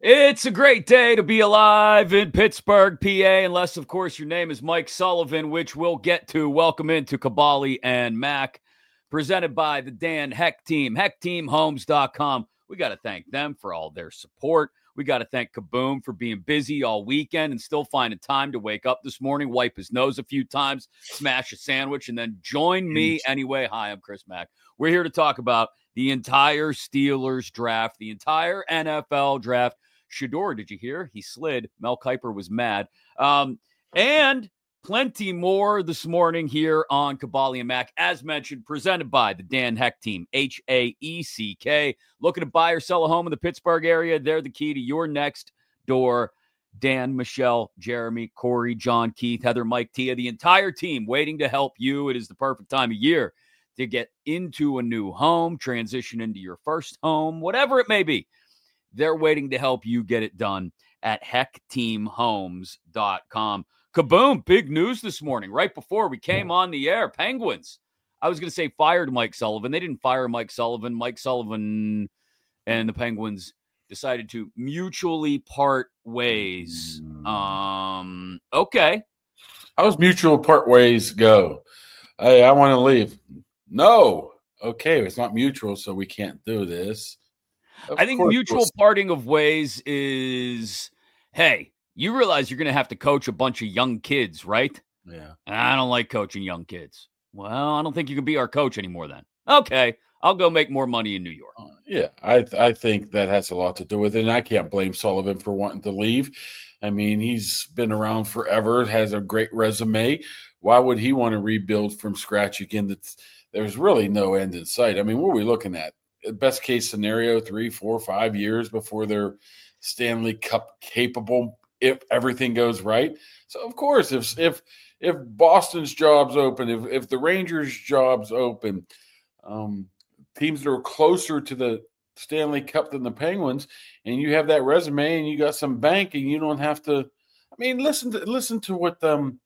It's a great day to be alive in Pittsburgh, PA, unless, of course, your name is Mike Sullivan, which we'll get to. Welcome into Kabali and Mac, presented by the Dan Heck Team, HeckTeamHomes.com. We got to thank them for all their support. We got to thank Kaboom for being busy all weekend and still finding time to wake up this morning, wipe his nose a few times, smash a sandwich, and then join me anyway. Hi, I'm Chris Mack. We're here to talk about the entire Steelers draft, the entire NFL draft. Shedeur, did you hear? He slid. Mel Kiper was mad. And plenty more this morning here on Kabali and Mac. As mentioned, presented by the Dan Heck Team, HAECK. Looking to buy or sell a home in the Pittsburgh area? They're the key to your next door. Dan, Michelle, Jeremy, Corey, John, Keith, Heather, Mike, Tia, the entire team waiting to help you. It is the perfect time of year to get into a new home, transition into your first home, whatever it may be. They're waiting to help you get it done at HeckTeamHomes.com. Kaboom, big news this morning. Right before we came on the air, Penguins. I was going to say fired Mike Sullivan. They didn't fire Mike Sullivan. Mike Sullivan and the Penguins decided to mutually part ways. Okay. How's mutual part ways go? Hey, I want to leave. No. Okay, it's not mutual, so we can't do this. I think mutual parting of ways is, hey, you realize you're going to have to coach a bunch of young kids, right? Yeah. And I don't like coaching young kids. Well, I don't think you can be our coach anymore then. Okay, I'll go make more money in New York. Yeah, I think that has a lot to do with it, and I can't blame Sullivan for wanting to leave. I mean, he's been around forever, has a great resume. Why would he want to rebuild from scratch again? There's really no end in sight. I mean, what are we looking at? Best case scenario, 3, 4, 5 years before they're Stanley Cup capable, if everything goes right. So of course, if Boston's job's open, if the Rangers' job's open, teams that are closer to the Stanley Cup than the Penguins, and you have that resume and you got some bank and you don't have to. I mean, listen to what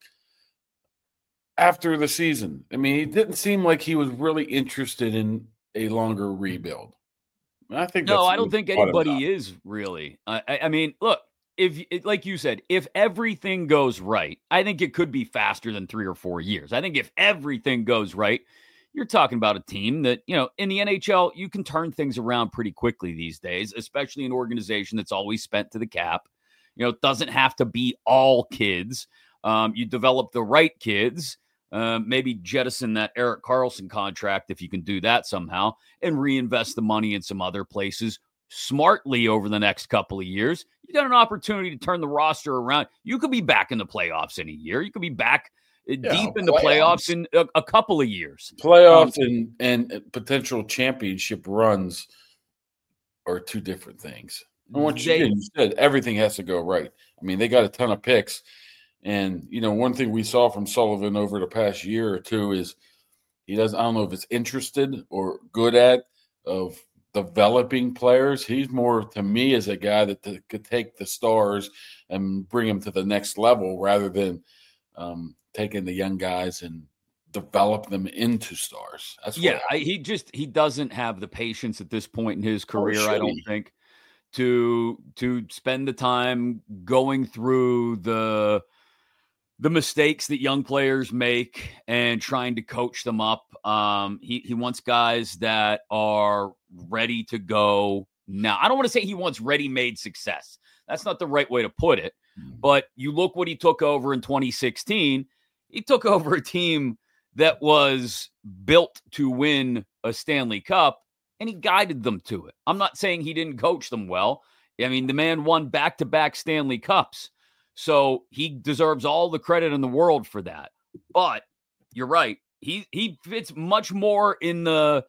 after the season. I mean, it didn't seem like he was really interested in a longer rebuild. I think I don't think anybody is really. I mean, look, like you said, if everything goes right, I think it could be faster than 3 or 4 years. I think if everything goes right, you're talking about a team that, in the NHL, you can turn things around pretty quickly these days, especially an organization that's always spent to the cap. It doesn't have to be all kids. You develop the right kids. Maybe jettison that Erik Karlsson contract if you can do that somehow and reinvest the money in some other places smartly over the next couple of years. You got an opportunity to turn the roster around. You could be back in the playoffs in a year. You could be back deep in the playoffs in a couple of years. Playoffs and potential championship runs are two different things. And once you said everything has to go right. I mean, they got a ton of picks. And, one thing we saw from Sullivan over the past year or two is I don't know if it's interested or good at of developing players. He's more, to me, as a guy that could take the stars and bring them to the next level rather than taking the young guys and develop them into stars. He doesn't have the patience at this point in his career, I don't think, to spend the time going through the mistakes that young players make and trying to coach them up. He wants guys that are ready to go now. I don't want to say he wants ready-made success. That's not the right way to put it. But you look what he took over in 2016. He took over a team that was built to win a Stanley Cup, and he guided them to it. I'm not saying he didn't coach them well. I mean, the man won back-to-back Stanley Cups. So he deserves all the credit in the world for that. But you're right. He fits much more in the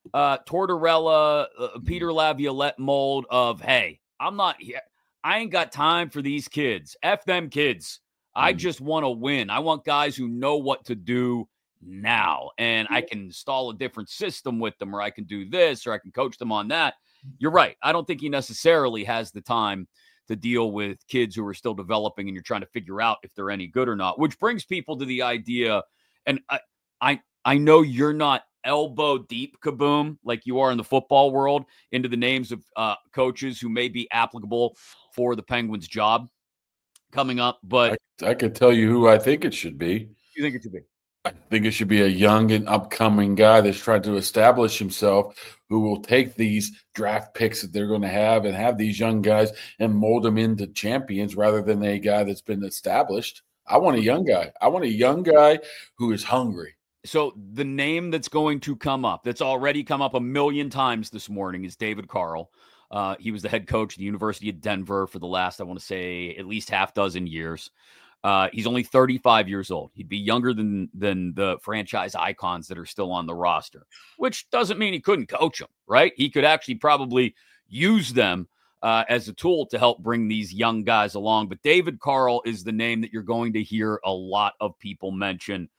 Tortorella, Peter Laviolette mold of, hey, I'm not here. I ain't got time for these kids. F them kids. I just want to win. I want guys who know what to do now. And I can install a different system with them, or I can do this, or I can coach them on that. You're right. I don't think he necessarily has the time to deal with kids who are still developing and you're trying to figure out if they're any good or not, which brings people to the idea. And I know you're not elbow deep kaboom, like you are in the football world, into the names of coaches who may be applicable for the Penguins job coming up. But I could tell you who I think it should be. You think it should be? I think it should be a young and upcoming guy that's trying to establish himself, who will take these draft picks that they're going to have and have these young guys and mold them into champions rather than a guy that's been established. I want a young guy. I want a young guy who is hungry. So the name that's going to come up, that's already come up a million times this morning, is David Carl. He was the head coach at the University of Denver for the last, I want to say, at least half dozen years. He's only 35 years old. He'd be younger than the franchise icons that are still on the roster, which doesn't mean he couldn't coach them, right? He could actually probably use them as a tool to help bring these young guys along. But David Carl is the name that you're going to hear a lot of people mention.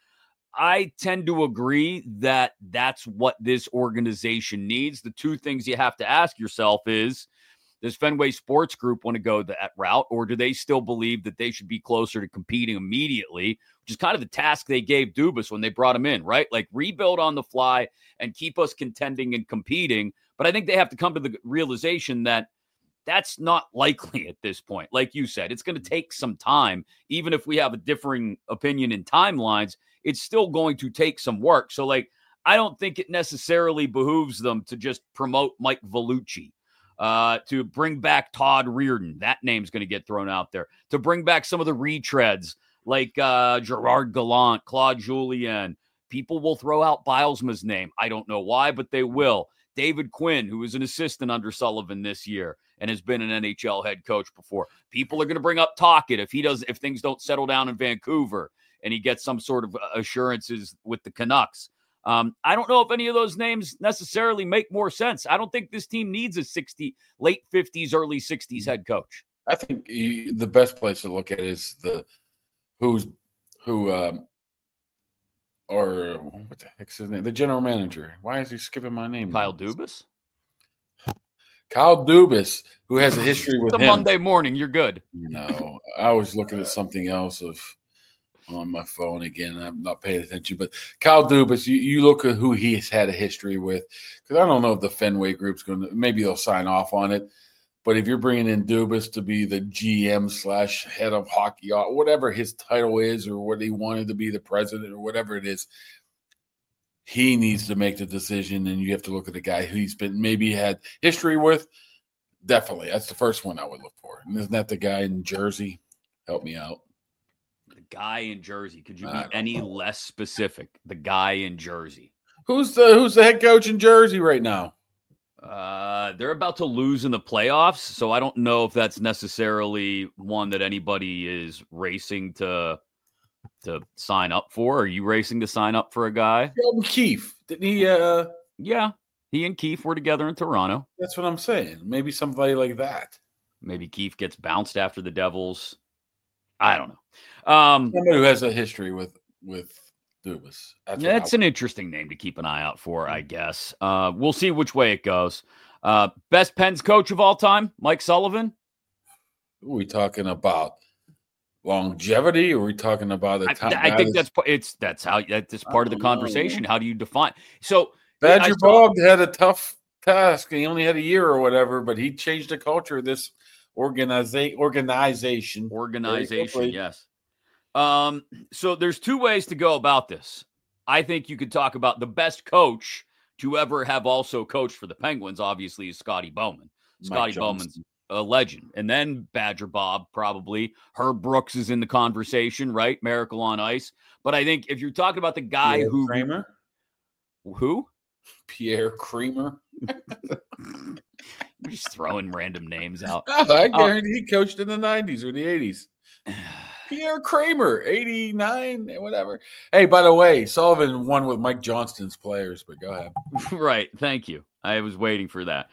I tend to agree that that's what this organization needs. The two things you have to ask yourself is, does Fenway Sports Group want to go that route, or do they still believe that they should be closer to competing immediately, which is kind of the task they gave Dubas when they brought him in, right? Like rebuild on the fly and keep us contending and competing. But I think they have to come to the realization that that's not likely at this point. Like you said, it's going to take some time. Even if we have a differing opinion in timelines, it's still going to take some work. So, like, I don't think it necessarily behooves them to just promote Mike Vellucci. To bring back Todd Reardon, that name's going to get thrown out there. To bring back some of the retreads like Gerard Gallant, Claude Julien. People will throw out Bilesma's name. I don't know why, but they will. David Quinn, who was an assistant under Sullivan this year and has been an NHL head coach before. People are going to bring up Tocchet if things don't settle down in Vancouver and he gets some sort of assurances with the Canucks. I don't know if any of those names necessarily make more sense. I don't think this team needs a late 50s, early 60s head coach. I think the best place to look at is or what the heck's his name? The general manager. Why is he skipping my name? Kyle Dubas? Kyle Dubas, who has a history with him. Monday morning, you're good. No, I was looking at something else on my phone again. I'm not paying attention, but Kyle Dubas, you look at who he's had a history with, because I don't know if the Fenway Group's going to, maybe they'll sign off on it, but if you're bringing in Dubas to be the GM / head of hockey, whatever his title is, or what he wanted to be, the president or whatever it is, he needs to make the decision, and you have to look at the guy who he's been maybe had history with. Definitely. That's the first one I would look for. And isn't that the guy in Jersey? Help me out. Guy in Jersey. Could you be any less specific? The guy in Jersey. Who's the head coach in Jersey right now? They're about to lose in the playoffs, so I don't know if that's necessarily one that anybody is racing to sign up for. Are you racing to sign up for a guy? Sheldon Keefe. Didn't he? Yeah, he and Keefe were together in Toronto. That's what I'm saying. Maybe somebody like that. Maybe Keefe gets bounced after the Devils. I don't know. Somebody who has a history with Dubas. That's an interesting name to keep an eye out for, I guess. We'll see which way it goes. Best Pens coach of all time, Mike Sullivan. Are we talking about longevity? Or are we talking about a time? I think that's part of the conversation. How do you define? So Badger Bob had a tough task. He only had a year or whatever, but he changed the culture of this organization. Yes. So there's two ways to go about this. I think you could talk about the best coach to ever have also coached for the Penguins, obviously, is Scotty Bowman. Scotty Bowman's a legend. And then Badger Bob, probably. Herb Brooks is in the conversation, right? Miracle on Ice. But I think if you're talking about the guy Pierre Kramer? Who? Pierre Kramer. You're just throwing random names out. I guarantee he coached in the 90s or the 80s. Pierre Kramer, 89, whatever. Hey, by the way, Sullivan won with Mike Johnston's players, but go ahead. Right. Thank you. I was waiting for that.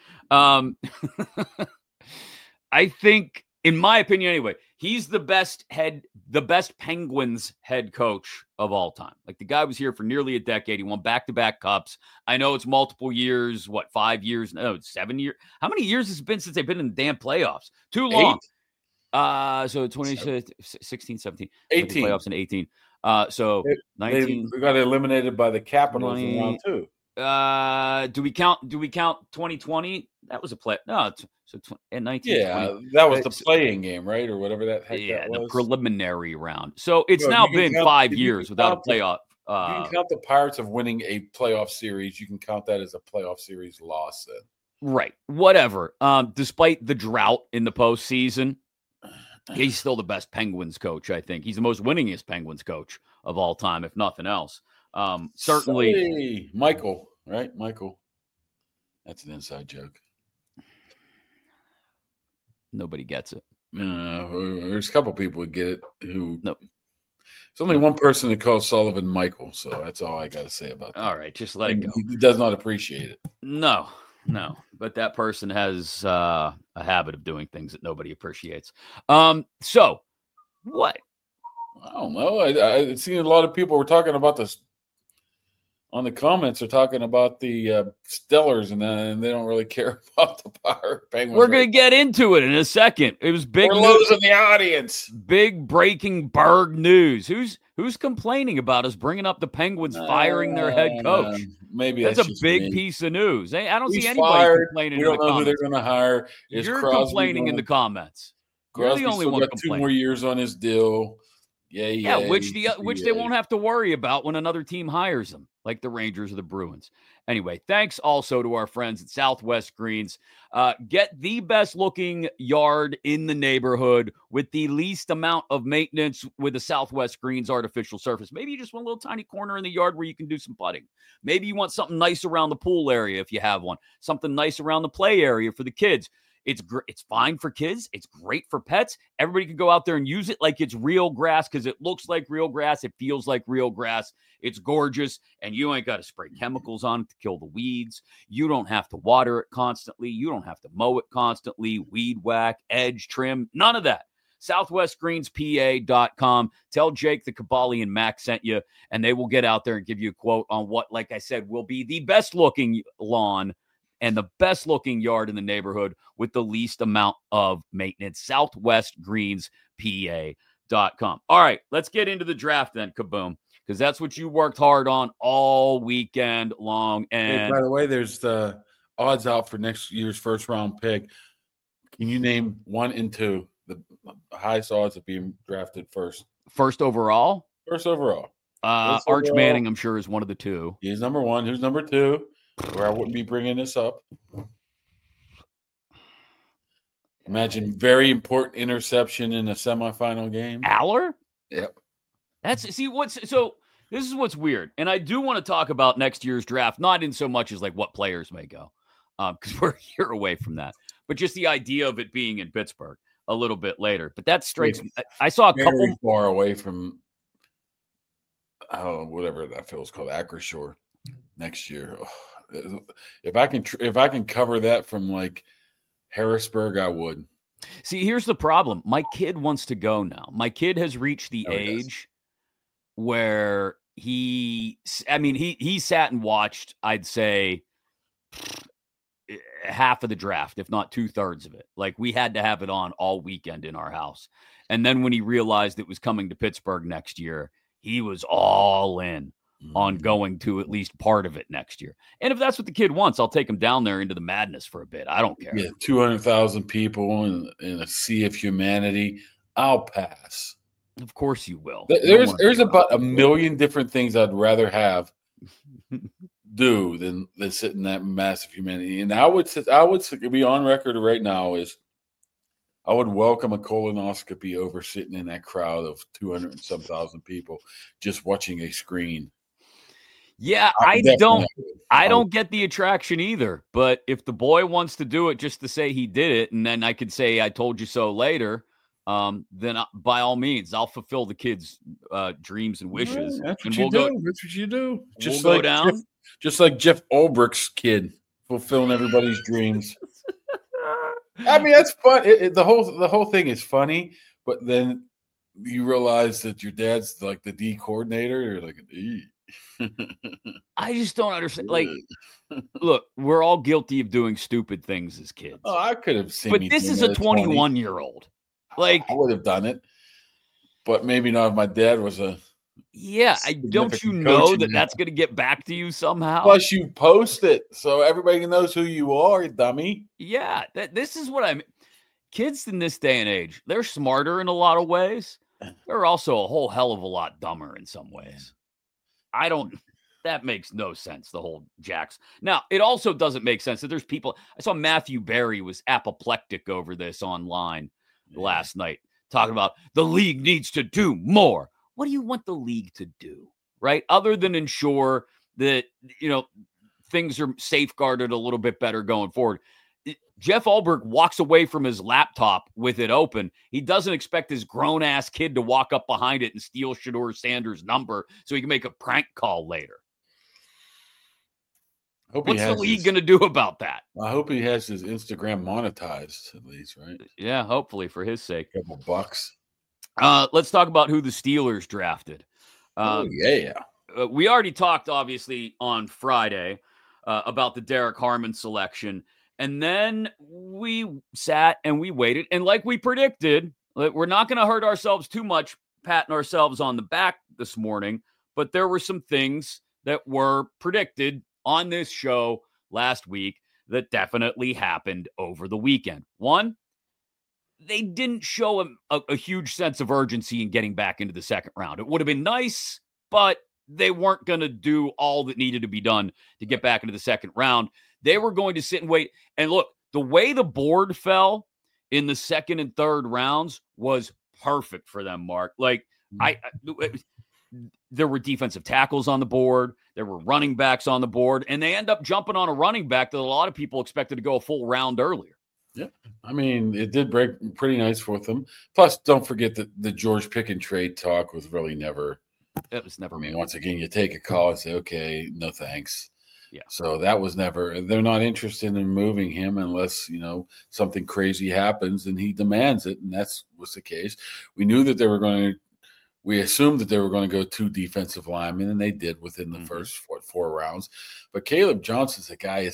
I think, in my opinion anyway, he's the best Penguins head coach of all time. Like, the guy was here for nearly a decade. He won back-to-back cups. I know it's multiple years. 5 years? No, it's 7 years. How many years has it been since they've been in the damn playoffs? Too long. 8. So 2016, 17, 18 playoffs in 18. So 19. They got eliminated by the Capitals in round 2. Do we count 2020? That was a play. No, so in 1920. Yeah, that was the playing game, right, or whatever that heck that was. The preliminary round. So it's now been 5 years without a playoff. You can count the Pirates of winning a playoff series. You can count that as a playoff series loss then. Right. Whatever. Despite the drought in the postseason, he's still the best Penguins coach, I think. He's the most winningest Penguins coach of all time, if nothing else. Certainly. Michael, right? Michael. That's an inside joke. Nobody gets it. There's a couple people who get it who. Nope. There's only one person that calls Sullivan Michael, so that's all I got to say about that. All right, just let it go. He does not appreciate it. No, but that person has a habit of doing things that nobody appreciates. So what? I don't know. I've seen a lot of people were talking about this on the comments. Are talking about the Stellars, and they don't really care about the Penguins. We're going to get into it in a second. It was big news. We're losing the audience. Big breaking Berg news. Who's complaining about us bringing up the Penguins firing their head coach? Maybe that's a big piece of news. I don't see anybody complaining. We don't know who they're going to hire. You're complaining in the comments. You're the only one complaining. 2 more years on his deal. Yeah. Which they won't have to worry about when another team hires them, like the Rangers or the Bruins. Anyway, thanks also to our friends at Southwest Greens. Get the best looking yard in the neighborhood with the least amount of maintenance with the Southwest Greens artificial surface. Maybe you just want a little tiny corner in the yard where you can do some putting. Maybe you want something nice around the pool area if you have one. Something nice around the play area for the kids. It's fine for kids. It's great for pets. Everybody can go out there and use it like it's real grass because it looks like real grass. It feels like real grass. It's gorgeous, and you ain't got to spray chemicals on it to kill the weeds. You don't have to water it constantly. You don't have to mow it constantly, weed whack, edge trim, none of that. SouthwestGreensPA.com. Tell Jake the Cabali and Mac sent you, and they will get out there and give you a quote on what, like I said, will be the best-looking lawn and the best-looking yard in the neighborhood with the least amount of maintenance. SouthwestGreensPA.com. All right, let's get into the draft then, Kaboom, because that's what you worked hard on all weekend long. And hey, by the way, there's the odds out for next year's first-round pick. Can you name 1 and 2, the highest odds of being drafted first? First overall? First overall. Arch Manning, I'm sure, is one of the 2. He's number 1. Who's number 2? Where I wouldn't be bringing this up. Imagine very important interception in a semifinal game. Aller? Yep. This is what's weird. And I do want to talk about next year's draft, not in so much as like what players may go, because we're a year away from that, but just the idea of it being in Pittsburgh a little bit later. But that strikes me. I saw a couple far away from whatever that feels called, Acrisure next year. Oh. If I can cover that from like Harrisburg, I would. See, here's the problem. My kid wants to go now. My kid has reached the age where he sat and watched, I'd say, half of the draft, if not 2/3 of it. Like, we had to have it on all weekend in our house. And then when he realized it was coming to Pittsburgh next year, he was all in on going to at least part of it next year. And if that's what the kid wants, I'll take him down there into the madness for a bit. I don't care. Yeah, 200,000 people in a sea of humanity. I'll pass. Of course you will. There's about a million different things I'd rather do than sit in that massive humanity. And I would be on record right now is I would welcome a colonoscopy over sitting in that crowd of 200 and some thousand people just watching a screen. Yeah, I don't get the attraction either. But if the boy wants to do it just to say he did it, and then I could say I told you so later, then by all means, I'll fulfill the kid's dreams and wishes. That's what you do. That's what you do. Just we'll go down. Just like Jeff Ulbricht's kid, fulfilling everybody's dreams. I mean, that's fun. The whole thing is funny, but then you realize that your dad's like the D coordinator. You're like, I just don't understand. Like, look, we're all guilty of doing stupid things as kids. Oh, I could have seen. But this is a 21-year-old. Like, I would have done it, but maybe not if my dad was a Yeah, don't you know that that's going to get back to you somehow? Plus, you post it so everybody knows who you are, dummy. Yeah, this is what I'm. Kids in this day and age, they're smarter in a lot of ways. They're also a whole hell of a lot dumber in some ways. That makes no sense, the whole Jax. Now, it also doesn't make sense that there's people. I saw Matthew Berry was apoplectic over this online last night, talking about the league needs to do more. What do you want the league to do, right? Other than ensure that, things are safeguarded a little bit better going forward. Jeff Ulbrich walks away from his laptop with it open. He doesn't expect his grown-ass kid to walk up behind it and steal Shedeur Sanders' number so he can make a prank call later. What's the league going to do about that? I hope he has his Instagram monetized at least, right? Yeah, hopefully for his sake. A couple bucks. Let's talk about who the Steelers drafted. We already talked, obviously, on Friday about the Derek Harmon selection. And then we sat and we waited. And like we predicted, we're not going to hurt ourselves too much patting ourselves on the back this morning. But there were some things that were predicted on this show last week that definitely happened over the weekend. One, they didn't show a huge sense of urgency in getting back into the second round. It would have been nice, but they weren't going to do all that needed to be done to get back into the second round. They were going to sit and wait. And look, the way the board fell in the second and third rounds was perfect for them, Mark. There were defensive tackles on the board. There were running backs on the board. And they end up jumping on a running back that a lot of people expected to go a full round earlier. Yeah. I mean, it did break pretty nice for them. Plus, don't forget that the George Pickens trade talk was really never. It was never. Once again, you take a call and say, okay, no thanks. Yeah. So that was never, they're not interested in moving him unless, something crazy happens and he demands it. And that's was the case. We knew that we assumed that they were going to go 2 defensive linemen, and they did within the first 4 rounds. But Caleb Johnson's a guy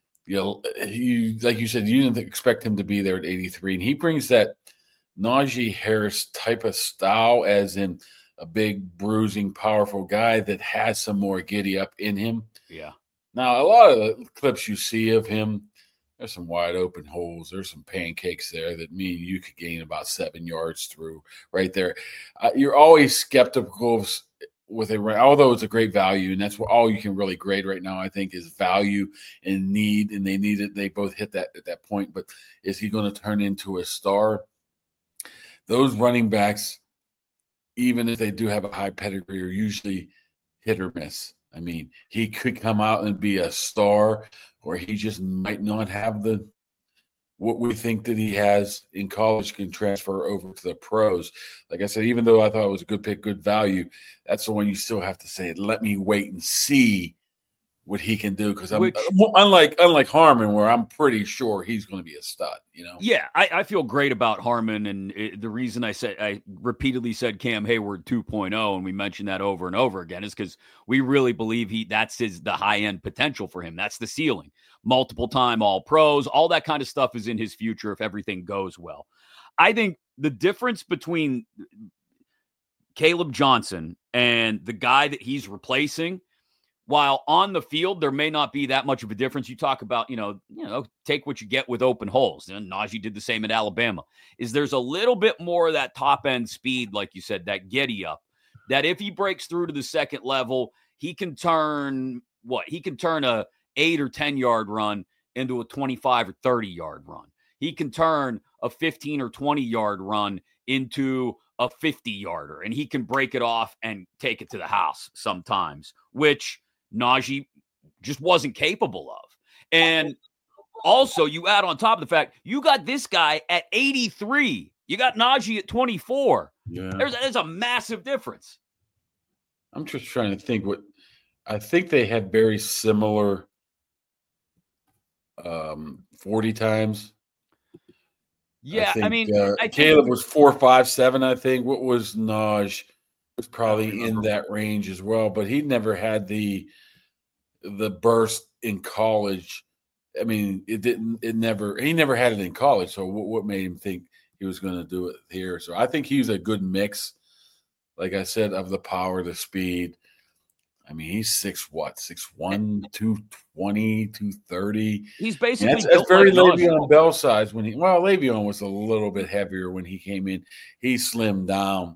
like you said, you didn't expect him to be there at 83. And he brings that Najee Harris type of style, as in a big, bruising, powerful guy that has some more giddy up in him. Yeah. Now, a lot of the clips you see of him, there's some wide open holes. There's some pancakes there that mean you could gain about 7 yards through right there. You're always skeptical with although it's a great value, and that's what all you can really grade right now, I think, is value and need, and they need it. They both hit that at that point. But is he going to turn into a star? Those running backs, even if they do have a high pedigree, are usually hit or miss. I mean, he could come out and be a star, or he just might not have what we think that he has in college can transfer over to the pros. Like I said, even though I thought it was a good pick, good value, that's the one you still have to say, let me wait and see what he can do. Because unlike Harmon, where I'm pretty sure he's going to be a stud, Yeah, I feel great about Harmon, and the reason I repeatedly said Cam Hayward 2.0, and we mentioned that over and over again, is because we really believe that's the high end potential for him. That's the ceiling. Multiple time All Pros, all that kind of stuff is in his future if everything goes well. I think the difference between Caleb Johnson and the guy that he's replacing, while on the field, there may not be that much of a difference. You talk about, take what you get with open holes. And Najee did the same at Alabama. There's a little bit more of that top end speed, like you said, that giddy up, that if he breaks through to the second level, he can turn a 8 or 10 yard run into a 25 or 30 yard run. He can turn a 15 or 20 yard run into a 50 yarder, and he can break it off and take it to the house sometimes, which Najee just wasn't capable of. And also, you add on top of the fact, you got this guy at 83. You got Najee at 24. Yeah. There's a massive difference. I'm just trying to think I think they had very similar 40 times. Yeah, I think Caleb was 4.57, I think. What was Najee? Was probably in that range as well, but he never had the burst in college. I mean, he never had it in college. So what made him think he was going to do it here? So I think he's a good mix like I said, of the power, the speed. I mean, he's 6'1", 220, 230. He's basically That's built very like Najee. Le'Veon Bell size. Le'Veon was a little bit heavier when he came in. He slimmed down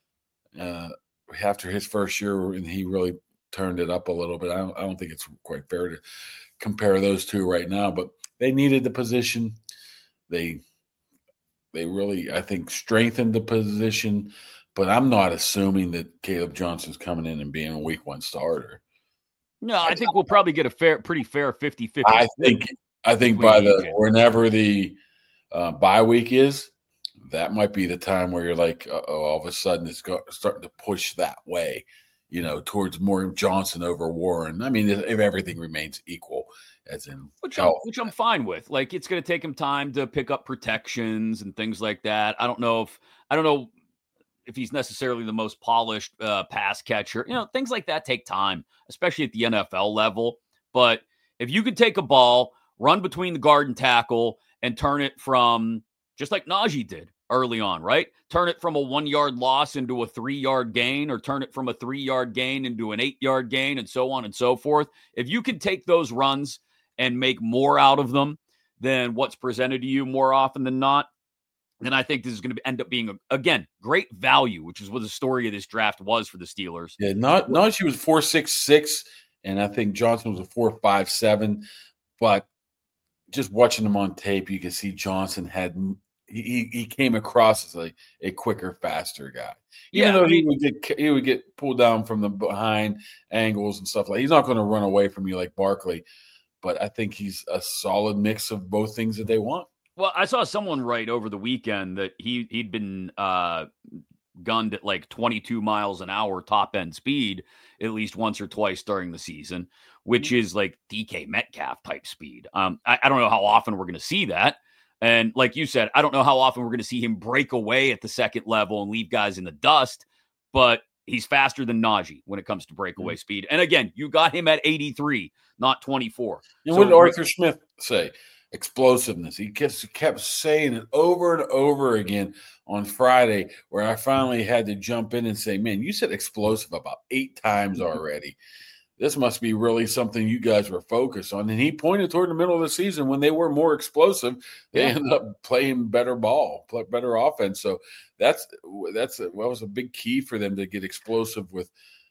after his first year, and he really turned it up a little bit. I don't think it's quite fair to compare those two right now, but they needed the position. They really, I think, strengthened the position. But I'm not assuming that Caleb Johnson's coming in and being a week 1 starter. No, I think we'll probably get a pretty fair 50-50. I think by whenever the bye week is, that might be the time where you're like, all of a sudden it's starting to push that way, towards more Johnson over Warren. I mean, if everything remains equal, as in which I'm fine with. Like, it's going to take him time to pick up protections and things like that. I don't know if he's necessarily the most polished pass catcher. Things like that take time, especially at the NFL level. But if you could take a ball, run between the guard and tackle, and turn it from, just like Najee did early on, right? Turn it from a 1-yard loss into a 3-yard gain, or turn it from a 3-yard gain into an 8-yard gain, and so on and so forth. If you could take those runs and make more out of them than what's presented to you more often than not, then I think this is going to end up being, again, great value, which is what the story of this draft was for the Steelers. Yeah, Najee was 4.66, and I think Johnson was a 4.57. But just watching him on tape, you can see Johnson he came across as like a quicker, faster guy. Even though he would get pulled down from the behind angles and stuff like. He's not going to run away from you like Barkley, but I think he's a solid mix of both things that they want. Well, I saw someone write over the weekend that he'd been gunned at like 22 miles an hour top end speed at least once or twice during the season, which is like DK Metcalf type speed. I don't know how often we're going to see that. And like you said, I don't know how often we're going to see him break away at the second level and leave guys in the dust, but he's faster than Najee when it comes to breakaway speed. And again, you got him at 83, not 24. And what did Arthur Smith say? Explosiveness. He kept saying it over and over again on Friday, where I finally had to jump in and say, man, you said explosive about 8 times already. This must be really something you guys were focused on. And he pointed toward the middle of the season when they were more explosive, they ended up playing better ball, better offense. So that was a big key for them to get explosive with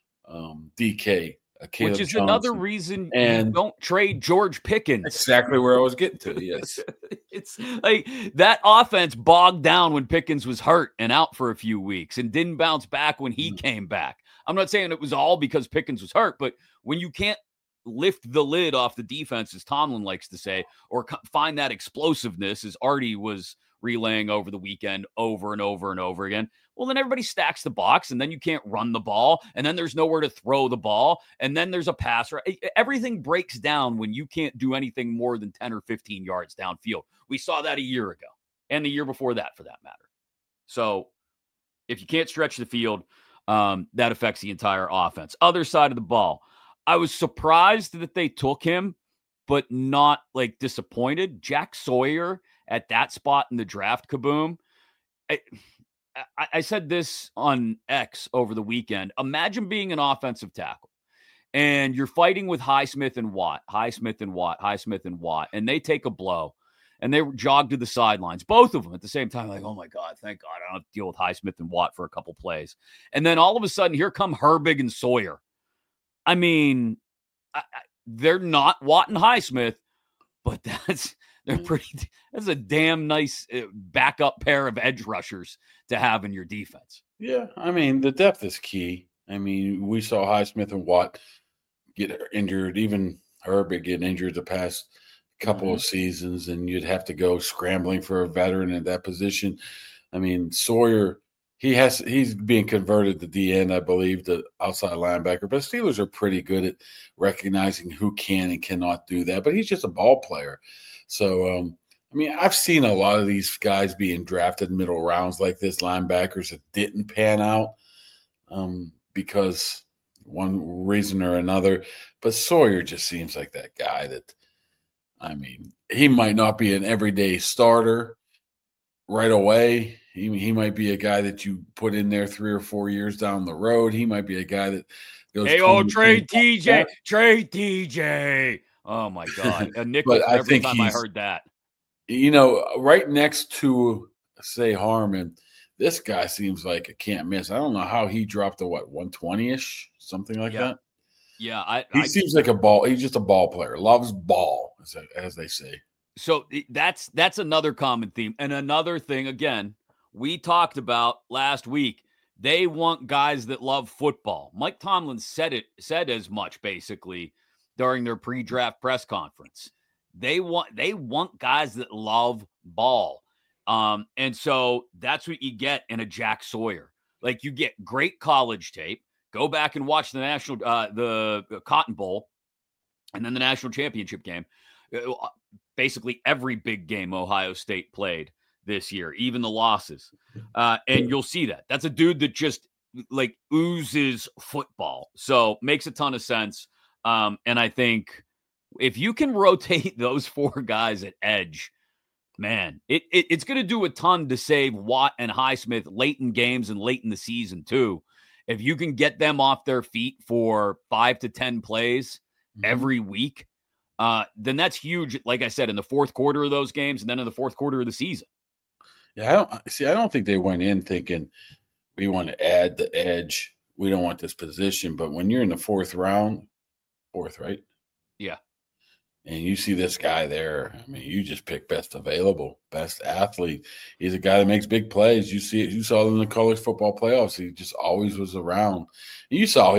DK. Which is another reason you don't trade George Pickens. Exactly where I was getting to, yes. It's like that offense bogged down when Pickens was hurt and out for a few weeks and didn't bounce back when he came back. I'm not saying it was all because Pickens was hurt, but when you can't lift the lid off the defense, as Tomlin likes to say, or find that explosiveness, as Artie was relaying over the weekend over and over and over again, well, then everybody stacks the box, and then you can't run the ball, and then there's nowhere to throw the ball, and then there's a pass. Everything breaks down when you can't do anything more than 10 or 15 yards downfield. We saw that a year ago, and the year before that, for that matter. So if you can't stretch the field, that affects the entire offense. Other side of the ball, I was surprised that they took him, but not like disappointed. Jack Sawyer at that spot in the draft, Kaboom. I said this on X over the weekend. Imagine being an offensive tackle and you're fighting with Highsmith and Watt, and they take a blow and they jog to the sidelines, both of them at the same time, like, oh my God, thank God I don't have to deal with Highsmith and Watt for a couple plays. And then all of a sudden, here come Herbig and Sawyer. I mean, they're not Watt and Highsmith, but that's a damn nice backup pair of edge rushers to have in your defense. Yeah, I mean, the depth is key. I mean, we saw Highsmith and Watt get injured, even Herbig getting injured the past couple of seasons, and you'd have to go scrambling for a veteran at that position. I mean, Sawyer, he's being converted to the end, I believe, the outside linebacker. But Steelers are pretty good at recognizing who can and cannot do that. But he's just a ball player. So, I mean, I've seen a lot of these guys being drafted in middle rounds like this, linebackers that didn't pan out because one reason or another. But Sawyer just seems like that guy that, I mean, he might not be an everyday starter right away. He might be a guy that you put in there 3 or 4 years down the road. He might be a guy that goes. Hey, trade TJ, trade TJ. Oh my God, a nickel for every time I heard that. Right next to say Harmon, this guy seems like a can't miss. I don't know how he dropped to 120-ish, something like that. Yeah, he seems like a ball. He's just a ball player. Loves ball, as they say. So that's another common theme. And another thing, again, we talked about last week. They want guys that love football. Mike Tomlin said as much basically during their pre-draft press conference. They want guys that love ball. And so that's what you get in a Jack Sawyer. Like, you get great college tape. Go back and watch the the Cotton Bowl and then the national championship game. Basically every big game Ohio State played this year, even the losses. And you'll see that. That's a dude that just like oozes football. So makes a ton of sense. And I think if you can rotate those 4 guys at edge, man, it's going to do a ton to save Watt and Highsmith late in games and late in the season too. If you can get them off their feet for 5 to 10 plays every week, then that's huge. Like I said, in the fourth quarter of those games, and then in the fourth quarter of the season. Yeah, I don't think they went in thinking we want to add the edge. We don't want this position. But when you're in the fourth, right? Yeah. And you see this guy there, I mean, you just pick best available, best athlete. He's a guy that makes big plays. You see it. You saw it in the college football playoffs. He just always was around. And you saw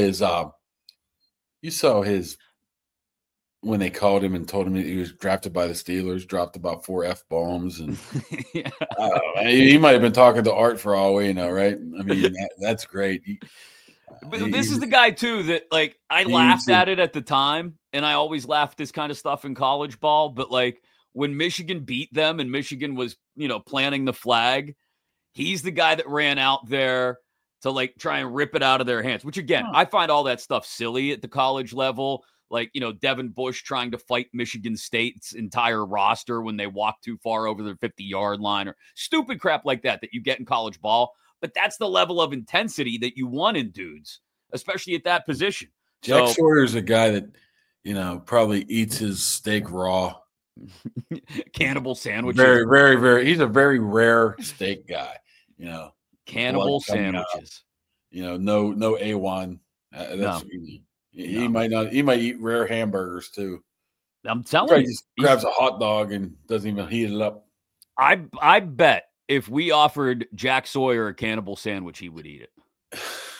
his when they called him and told him he was drafted by the Steelers, dropped about 4 F-bombs. And yeah. He might have been talking to Art for all we know, right? I mean, that's great. But this is the guy, too, that, like, I laughed at it at the time, and I always laughed this kind of stuff in college ball. But, like, when Michigan beat them and Michigan was, planting the flag, he's the guy that ran out there to, like, try and rip it out of their hands, which, again, I find all that stuff silly at the college level. Like, Devin Bush trying to fight Michigan State's entire roster when they walk too far over their 50-yard line, or stupid crap like that you get in college ball. But that's the level of intensity that you want in dudes, especially at that position. Jack Sawyer's a guy that, probably eats his steak raw. Cannibal sandwiches. Very, very, very. He's a very rare steak guy. Cannibal sandwiches. No A1. No. He might not. He might eat rare hamburgers too. I'm telling you, just grabs a hot dog and doesn't even heat it up. I bet if we offered Jack Sawyer a cannibal sandwich, he would eat it.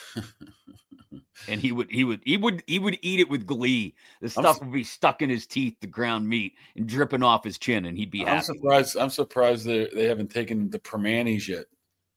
And he would eat it with glee. The stuff would be stuck in his teeth, the ground meat, and dripping off his chin, and he'd be happy. I'm surprised they haven't taken the Permanis yet.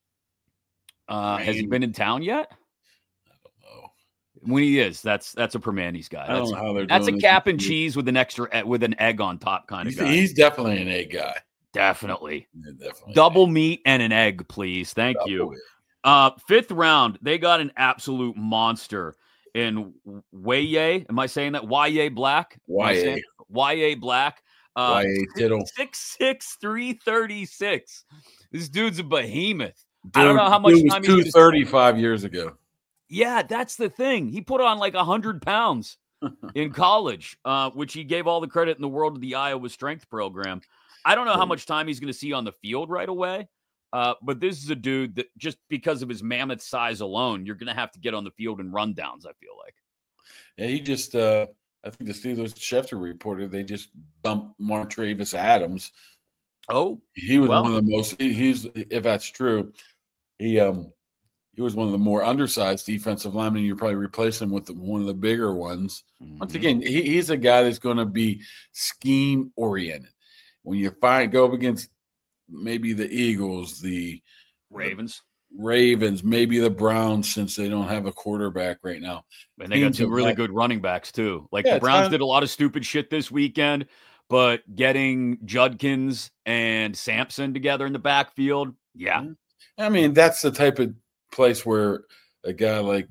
Has he been in town yet? I don't know. When he is, that's a Permanis guy. I don't know how they're that's doing a cap and cheese with an egg on top kind of guy. He's definitely an egg guy. Definitely. Yeah, definitely. Double meat and an egg, please. Thank you. 5th round, they got an absolute monster in Waye. Am I saying that? Waye Black? Waye Black. Waye Tittle. 6'6", 336. This dude's a behemoth. Dude, I don't know how much time he was 235 years ago. Yeah, that's the thing. He put on like 100 pounds in college, which he gave all the credit in the world to the Iowa strength program. I don't know how much time he's going to see on the field right away. But this is a dude that just because of his mammoth size alone, you're going to have to get on the field in rundowns, I feel like. Yeah, he just I think the Steelers Schefter reported they just dumped Montravius Adams. Oh, he was one of the most. He's if that's true, he was one of the more undersized defensive linemen. You probably replace him with one of the bigger ones. Mm-hmm. Once again, he's a guy that's going to be scheme oriented. When you go up against maybe the Eagles, the Ravens, maybe the Browns, since they don't have a quarterback right now. And they got 2 really good running backs too. Like the Browns did a lot of stupid shit this weekend, but getting Judkins and Sampson together in the backfield, yeah. I mean, that's the type of place where a guy like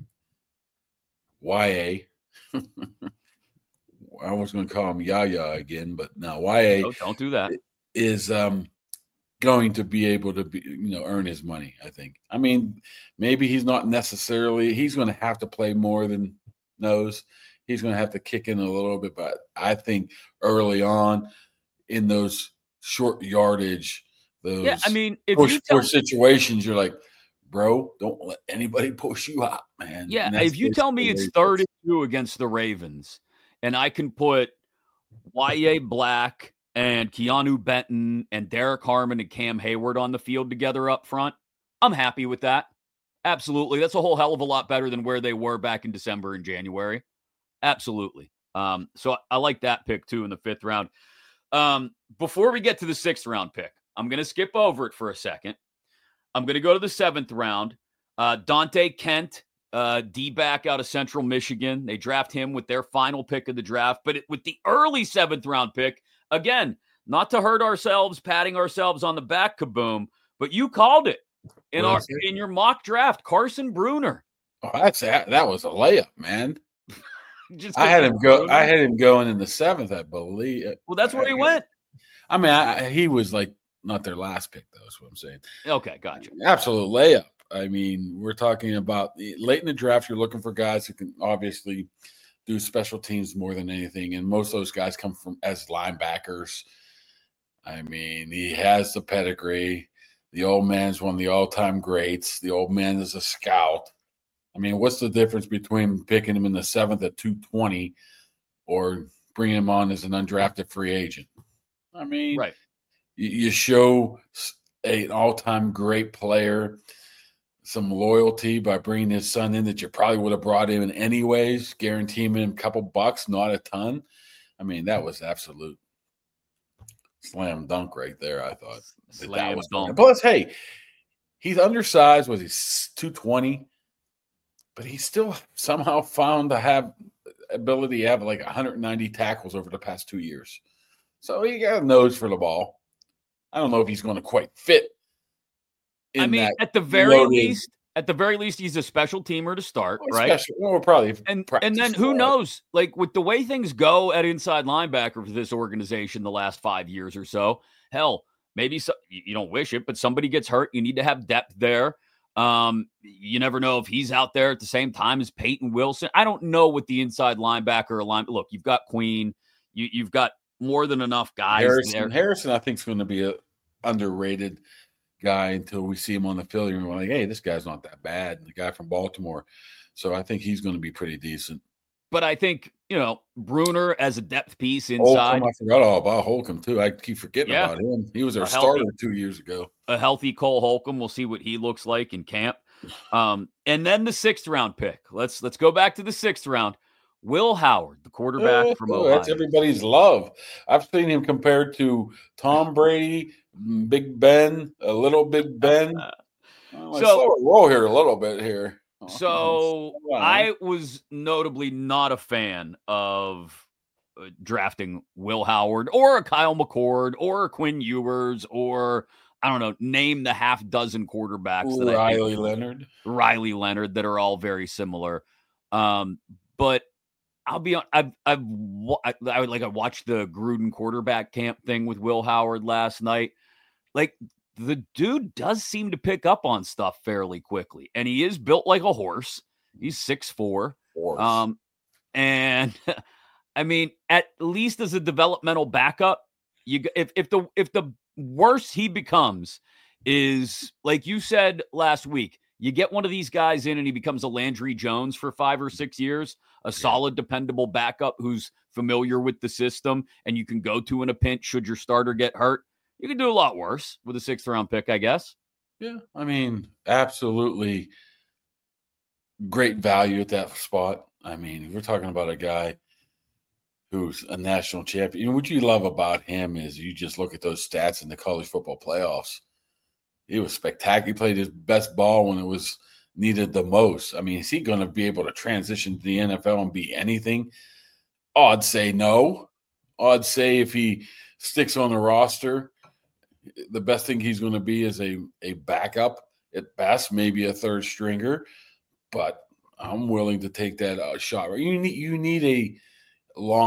YA, I was going to call him Yaya again, but no, YA. No, don't do that. Is going to be able to earn his money, I think. I mean, maybe he's not necessarily – he's going to have to play more than Nose. He's going to have to kick in a little bit, but I think early on in those short yardage, those if push situations, you're like, bro, don't let anybody push you out, man. Yeah, if you tell me it's 3rd and 2 against the Ravens and I can put Y.A. Black and Keanu Benton and Derek Harmon and Cam Hayward on the field together up front, I'm happy with that. Absolutely. That's a whole hell of a lot better than where they were back in December and January. Absolutely. So I like that pick too in the 5th round. Before we get to the 6th round pick, I'm going to skip over it for a second. I'm going to go to the 7th round. Dante Kent, D-back out of Central Michigan. They draft him with their final pick of the draft. But with the early 7th round pick, again, not to hurt ourselves, patting ourselves on the back, Kaboom, but you called it in your mock draft, Carson Bruner. Oh, that was a layup, man. I had him going in the 7th, I believe. Well, that's where he went. I mean, he was like not their last pick, though. That's what I'm saying. Okay, gotcha. Absolute layup. I mean, we're talking about late in the draft. You're looking for guys who can obviously do special teams more than anything, and most of those guys come from as linebackers. I mean, he has the pedigree. The old man's one of the all-time greats. The old man is a scout. I mean, what's the difference between picking him in the 7th at 220 or bringing him on as an undrafted free agent? I mean, right. You show an all-time great player some loyalty by bringing his son in that you probably would have brought in anyways, guaranteeing him a couple bucks, not a ton. I mean, that was absolute slam dunk right there, I thought. Slam dunk. Plus, hey, he's undersized. Was he 220? But he still somehow found to have ability to have like 190 tackles over the past 2 years. So he got a nose for the ball. I don't know if he's going to quite fit. At the very least, he's a special teamer to start, right? Well, probably. And then who knows? Like with the way things go at inside linebacker for this organization the last 5 years or so, hell, maybe you don't wish it, but somebody gets hurt. You need to have depth there. You never know if he's out there at the same time as Peyton Wilson. I don't know what the inside linebacker look. You've got Queen. You've got more than enough guys there. Harrison, I think, is going to be an underrated guy until we see him on the field and we're like, hey, this guy's not that bad. The guy from Baltimore. So I think he's going to be pretty decent. But I think, Bruner as a depth piece inside. Holcomb, I forgot all about Holcomb, too. I keep forgetting about him. He was our starter 2 years ago. A healthy Cole Holcomb. We'll see what he looks like in camp. And then the 6th round pick. Let's go back to the 6th round. Will Howard, the quarterback from Ohio. That's everybody's love. I've seen him compared to Tom Brady, Big Ben, a little Big Ben. So roll here a little bit here. So I was notably not a fan of drafting Will Howard or a Kyle McCord or a Quinn Ewers or I don't know, name the half dozen quarterbacks. Riley Leonard that are all very similar. But I'll be on. I watched the Gruden quarterback camp thing with Will Howard last night. Like the dude does seem to pick up on stuff fairly quickly, and he is built like a horse. He's 6'4". And I mean, at least as a developmental backup, if the worse he becomes is like you said last week, you get one of these guys in and he becomes a Landry Jones for 5 or 6 years, a solid, dependable backup who's familiar with the system and you can go to in a pinch should your starter get hurt. You can do a lot worse with a 6th round pick, I guess. Yeah, I mean, absolutely great value at that spot. I mean, we're talking about a guy who's a national champion. What you love about him is you just look at those stats in the college football playoffs. He was spectacular. He played his best ball when it was needed the most. I mean, is he going to be able to transition to the NFL and be anything? I'd say no. I'd say if he sticks on the roster, the best thing he's going to be is a backup at best, maybe a third stringer. But I'm willing to take that shot. You need a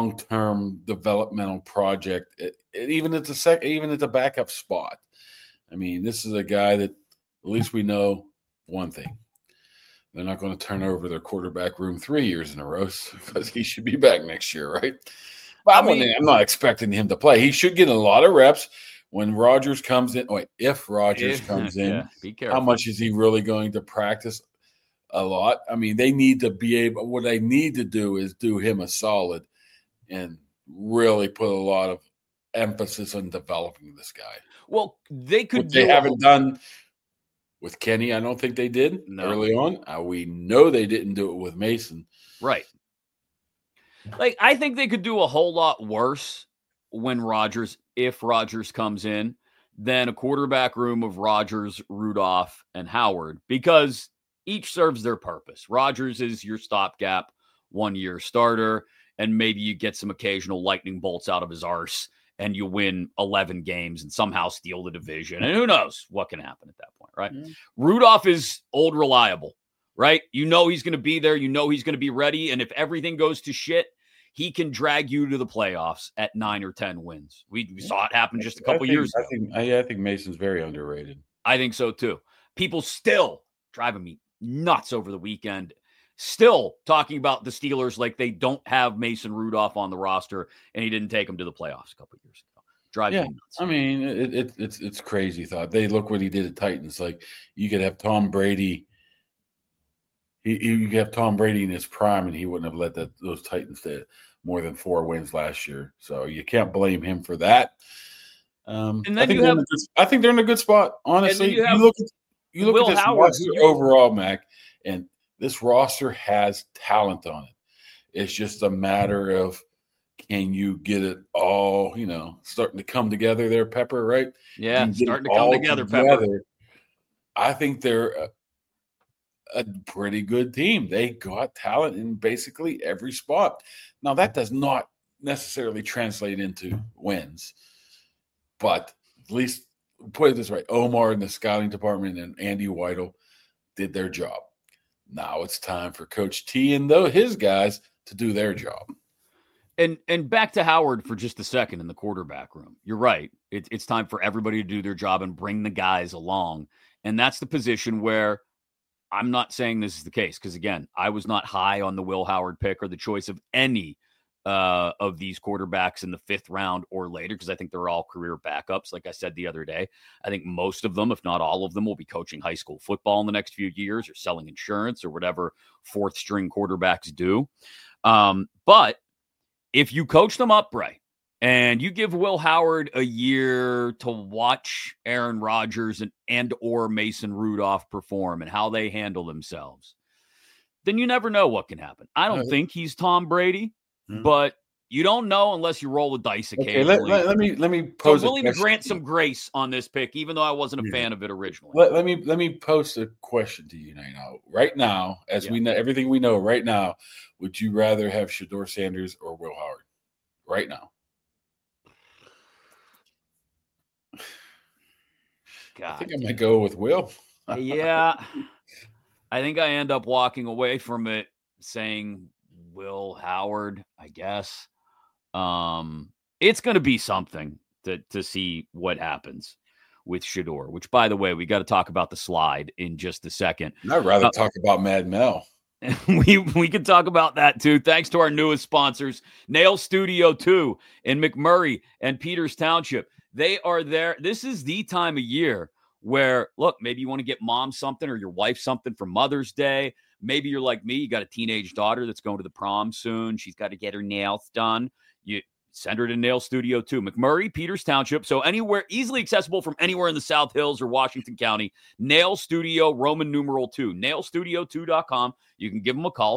long-term developmental project, even at the backup spot. I mean, this is a guy that at least we know one thing. They're not going to turn over their quarterback room 3 years in a row because he should be back next year, right? But I'm not expecting him to play. He should get a lot of reps when Rodgers comes in. If Rodgers comes in, be careful. How much is he really going to practice? A lot. I mean, they need to be able. What they need to do is do him a solid and really put a lot of emphasis on developing this guy. Well, they could. They haven't done with Kenny. I don't think they did early on. We know they didn't do it with Mason. Right. Like, I think they could do a whole lot worse if Rodgers comes in, than a quarterback room of Rodgers, Rudolph, and Howard, because each serves their purpose. Rodgers is your stopgap 1-year starter, and maybe you get some occasional lightning bolts out of his arse and you win 11 games and somehow steal the division. And who knows what can happen at that point, right? Mm-hmm. Rudolph is old reliable, right? You know he's going to be there. You know he's going to be ready. And if everything goes to shit, he can drag you to the playoffs at 9 or 10 wins. We saw it happen just a couple years ago. I think Mason's very underrated. I think so too. People still driving me nuts over the weekend, still talking about the Steelers like they don't have Mason Rudolph on the roster and he didn't take them to the playoffs a couple of years ago. Drives me nuts. I mean, it's crazy thought. They look what he did at Titans. Like, you could have Tom Brady. You could have Tom Brady in his prime, and he wouldn't have let those Titans to more than 4 wins last year. So you can't blame him for that. And then I think they're in a good spot. Honestly, you look at this roster overall, Mac, and this roster has talent on it. It's just a matter of, can you get it all, starting to come together there, Pepper, right? Yeah, starting to come together, Pepper. I think they're a pretty good team. They got talent in basically every spot. Now, that does not necessarily translate into wins, but at least put it this way, Omar in the scouting department and Andy Weidel did their job. Now it's time for Coach T and his guys to do their job. And back to Howard for just a second in the quarterback room. You're right. It's time for everybody to do their job and bring the guys along. And that's the position where I'm not saying this is the case, because, again, I was not high on the Will Howard pick or the choice of any of these quarterbacks in the 5th round or later, because I think they're all career backups. Like I said the other day, I think most of them, if not all of them, will be coaching high school football in the next few years or selling insurance or whatever 4th string quarterbacks do. But if you coach them upright and you give Will Howard a year to watch Aaron Rodgers and or Mason Rudolph perform and how they handle themselves, then you never know what can happen. I don't think he's Tom Brady, but you don't know unless you roll the dice occasionally. Okay, let me pose. I'm willing to grant some grace on this pick, even though I wasn't a fan of it originally. Let me post a question to you now. Right now, as we know everything we know right now, would you rather have Shedeur Sanders or Will Howard? Right now. God. I think I might go with Will. Yeah. I think I end up walking away from it saying Will Howard, I guess. It's going to be something to see what happens with Shedeur, which, by the way, we got to talk about the slide in just a second. I'd rather talk about Mad Mel. We can talk about that too. Thanks to our newest sponsors, Nail Studio 2 in McMurray and Peters Township. They are there. This is the time of year where, look, maybe you want to get mom something or your wife something for Mother's Day. Maybe you're like me. You got a teenage daughter that's going to the prom soon. She's got to get her nails done. You send her to Nail Studio 2, McMurray, Peters Township. So anywhere, easily accessible from anywhere in the South Hills or Washington County. Nail Studio, Roman numeral 2. NailStudio2.com. You can give them a call,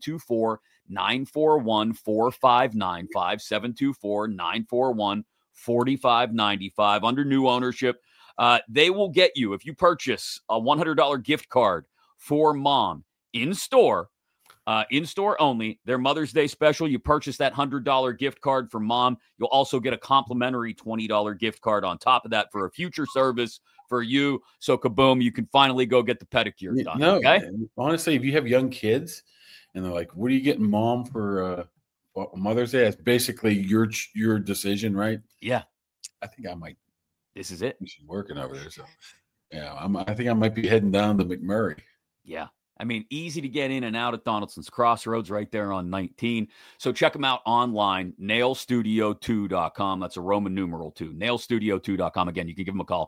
724-941-4595, 724-941-4595. Under new ownership, they will get you, if you purchase a $100 gift card for mom in-store only, their Mother's Day special. You purchase that $100 gift card for mom. You'll also get a complimentary $20 gift card on top of that for a future service for you. So kaboom, you can finally go get the pedicure done. No, okay? Honestly, if you have young kids and they're like, what are you getting mom for Mother's Day? That's basically your decision, right? Yeah. I think I might this is it. She's working over there. So, yeah, I think I might be heading down to McMurray. Yeah. I mean, easy to get in and out at Donaldson's Crossroads right there on 19. So check them out online, nailstudio2.com. That's a Roman numeral 2, nailstudio2.com. Again, you can give them a call,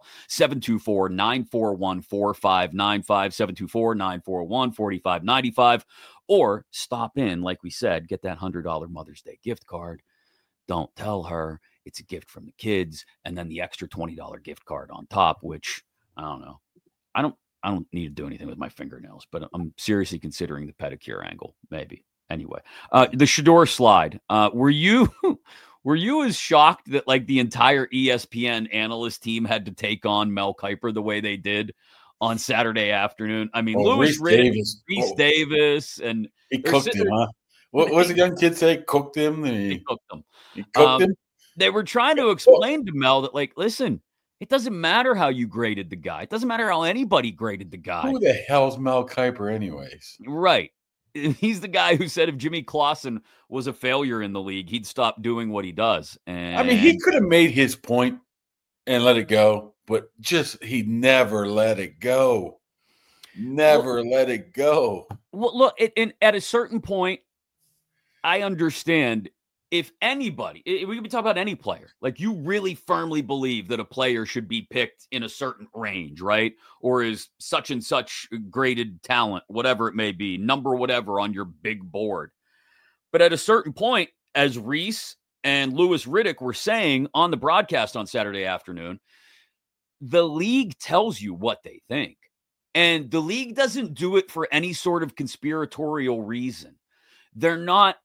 724-941-4595, 724-941-4595, or stop in, like we said, get that $100 Mother's Day gift card. Don't tell her it's a gift from the kids, and then the extra $20 gift card on top, which, I don't know. I don't need to do anything with my fingernails, but I'm seriously considering the pedicure angle, maybe. Anyway, the Shedeur slide. Were you as shocked that like the entire ESPN analyst team had to take on Mel Kiper the way they did on Saturday afternoon? I mean, Louis Riddick, Reese Davis, and he cooked him, huh? What was the young kid say? Cooked him? He cooked him. He cooked him? They were trying to explain to Mel that, like, listen, it doesn't matter how you graded the guy. It doesn't matter how anybody graded the guy. Who the hell's Mel Kiper anyways? Right. He's the guy who said if Jimmy Clausen was a failure in the league, he'd stop doing what he does. And I mean, he could have made his point and let it go, but he never let it go. Never let it go. Well, look, at a certain point, I understand. If anybody, we can talk about any player, like you really firmly believe that a player should be picked in a certain range, right? Or is such and such graded talent, whatever it may be, number whatever on your big board. But at a certain point, as Reese and Louis Riddick were saying on the broadcast on Saturday afternoon, the league tells you what they think. And the league doesn't do it for any sort of conspiratorial reason. They're not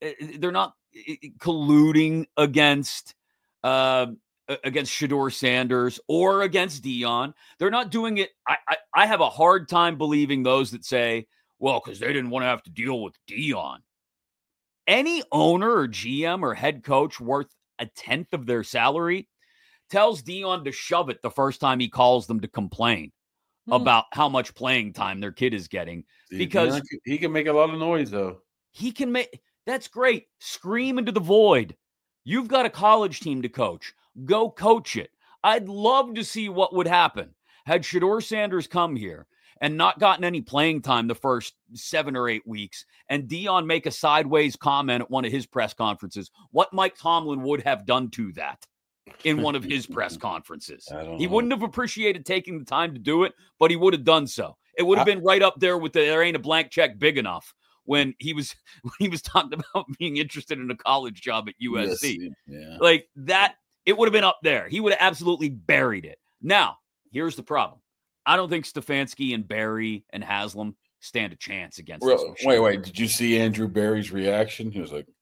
colluding against Shedeur Sanders or against Deion. They're not doing it. I have a hard time believing those that say, well, because they didn't want to have to deal with Deion. Any owner or GM or head coach worth a tenth of their salary tells Deion to shove it the first time he calls them to complain about how much playing time their kid is getting. Because he can make a lot of noise, though. He can make... That's great. Scream into the void. You've got a college team to coach. Go coach it. I'd love to see what would happen had Shedeur Sanders come here and not gotten any playing time the first 7 or 8 weeks, and Deion make a sideways comment at one of his press conferences. What Mike Tomlin would have done to that in one of his press conferences. He wouldn't have appreciated taking the time to do it, but he would have done so. It would have been right up there with there ain't a blank check big enough. When he was talking about being interested in a college job at USC. Yeah. Like that, it would have been up there. He would have absolutely buried it. Now, here's the problem. I don't think Stefanski and Barry and Haslam stand a chance against this. Wait. Did you see Andrew Barry's reaction? He was like,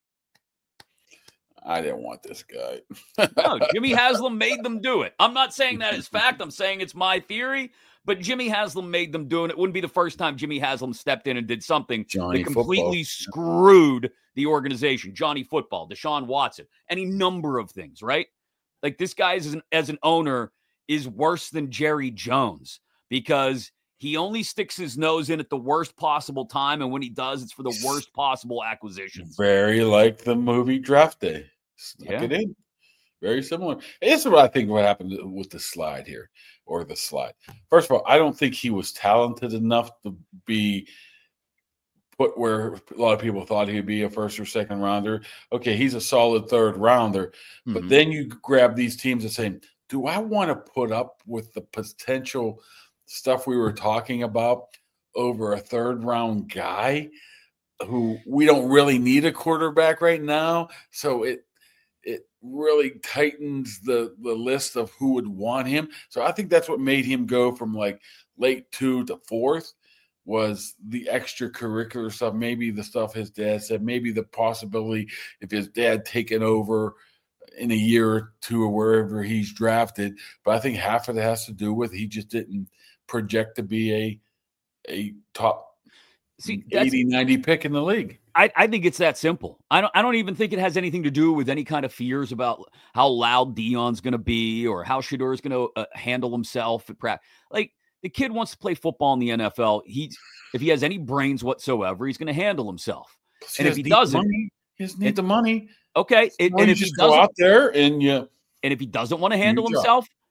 I didn't want this guy. No, Jimmy Haslam made them do it. I'm not saying that as fact. I'm saying it's my theory. But Jimmy Haslam made them do it. It wouldn't be the first time Jimmy Haslam stepped in and did something that completely screwed the organization. Johnny Football, Deshaun Watson, any number of things, right? Like this guy as an owner is worse than Jerry Jones because he only sticks his nose in at the worst possible time. And when he does, it's for the worst possible acquisitions. Very like the movie Draft Day. Stuck it in. Very similar. This is what I think what happened with the slide here, or the slide. First of all, I don't think he was talented enough to be put where a lot of people thought he'd be a first or second rounder. Okay, he's a solid third rounder. But then you grab these teams and say, do I want to put up with the potential stuff we were talking about over a third round guy who we don't really need a quarterback right now? So it really tightens the list of who would want him. So I think that's what made him go from like late 2 to 4th was the extracurricular stuff, maybe the stuff his dad said, maybe the possibility if his dad taken over in a year or two or wherever he's drafted. But I think half of it has to do with he just didn't project to be a top 80, 90 pick in the league. I think it's that simple. I don't even think it has anything to do with any kind of fears about how loud Deion's going to be or how Shedeur is going to handle himself at practice. Like the kid wants to play football in the NFL. If he has any brains whatsoever, he's going to handle himself. And if he doesn't, he just needs the money. Okay, and if he doesn't go out there and if he doesn't want to handle himself,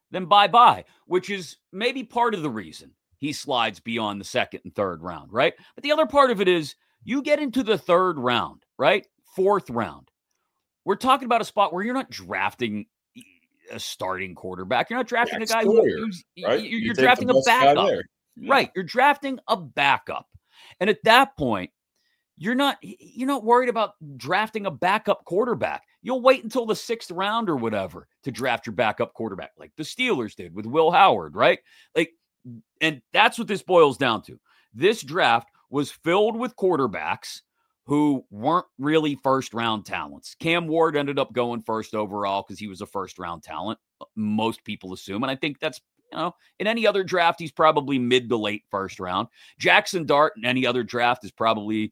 then bye-bye, which is maybe part of the reason he slides beyond the second and third round, right? But the other part of it is you get into the third round, right? Fourth round. We're talking about a spot where you're not drafting a starting quarterback. You're not drafting a guy who's right? You're drafting a backup. Yeah. Right. You're drafting a backup. And at that point, you're not worried about drafting a backup quarterback. You'll wait until the sixth round or whatever to draft your backup quarterback, like the Steelers did with Will Howard, right? And that's what this boils down to. This draft was filled with quarterbacks who weren't really first-round talents. Cam Ward ended up going first overall because he was a first-round talent, most people assume. And I think that's, in any other draft, he's probably mid to late first round. Jackson Dart in any other draft is probably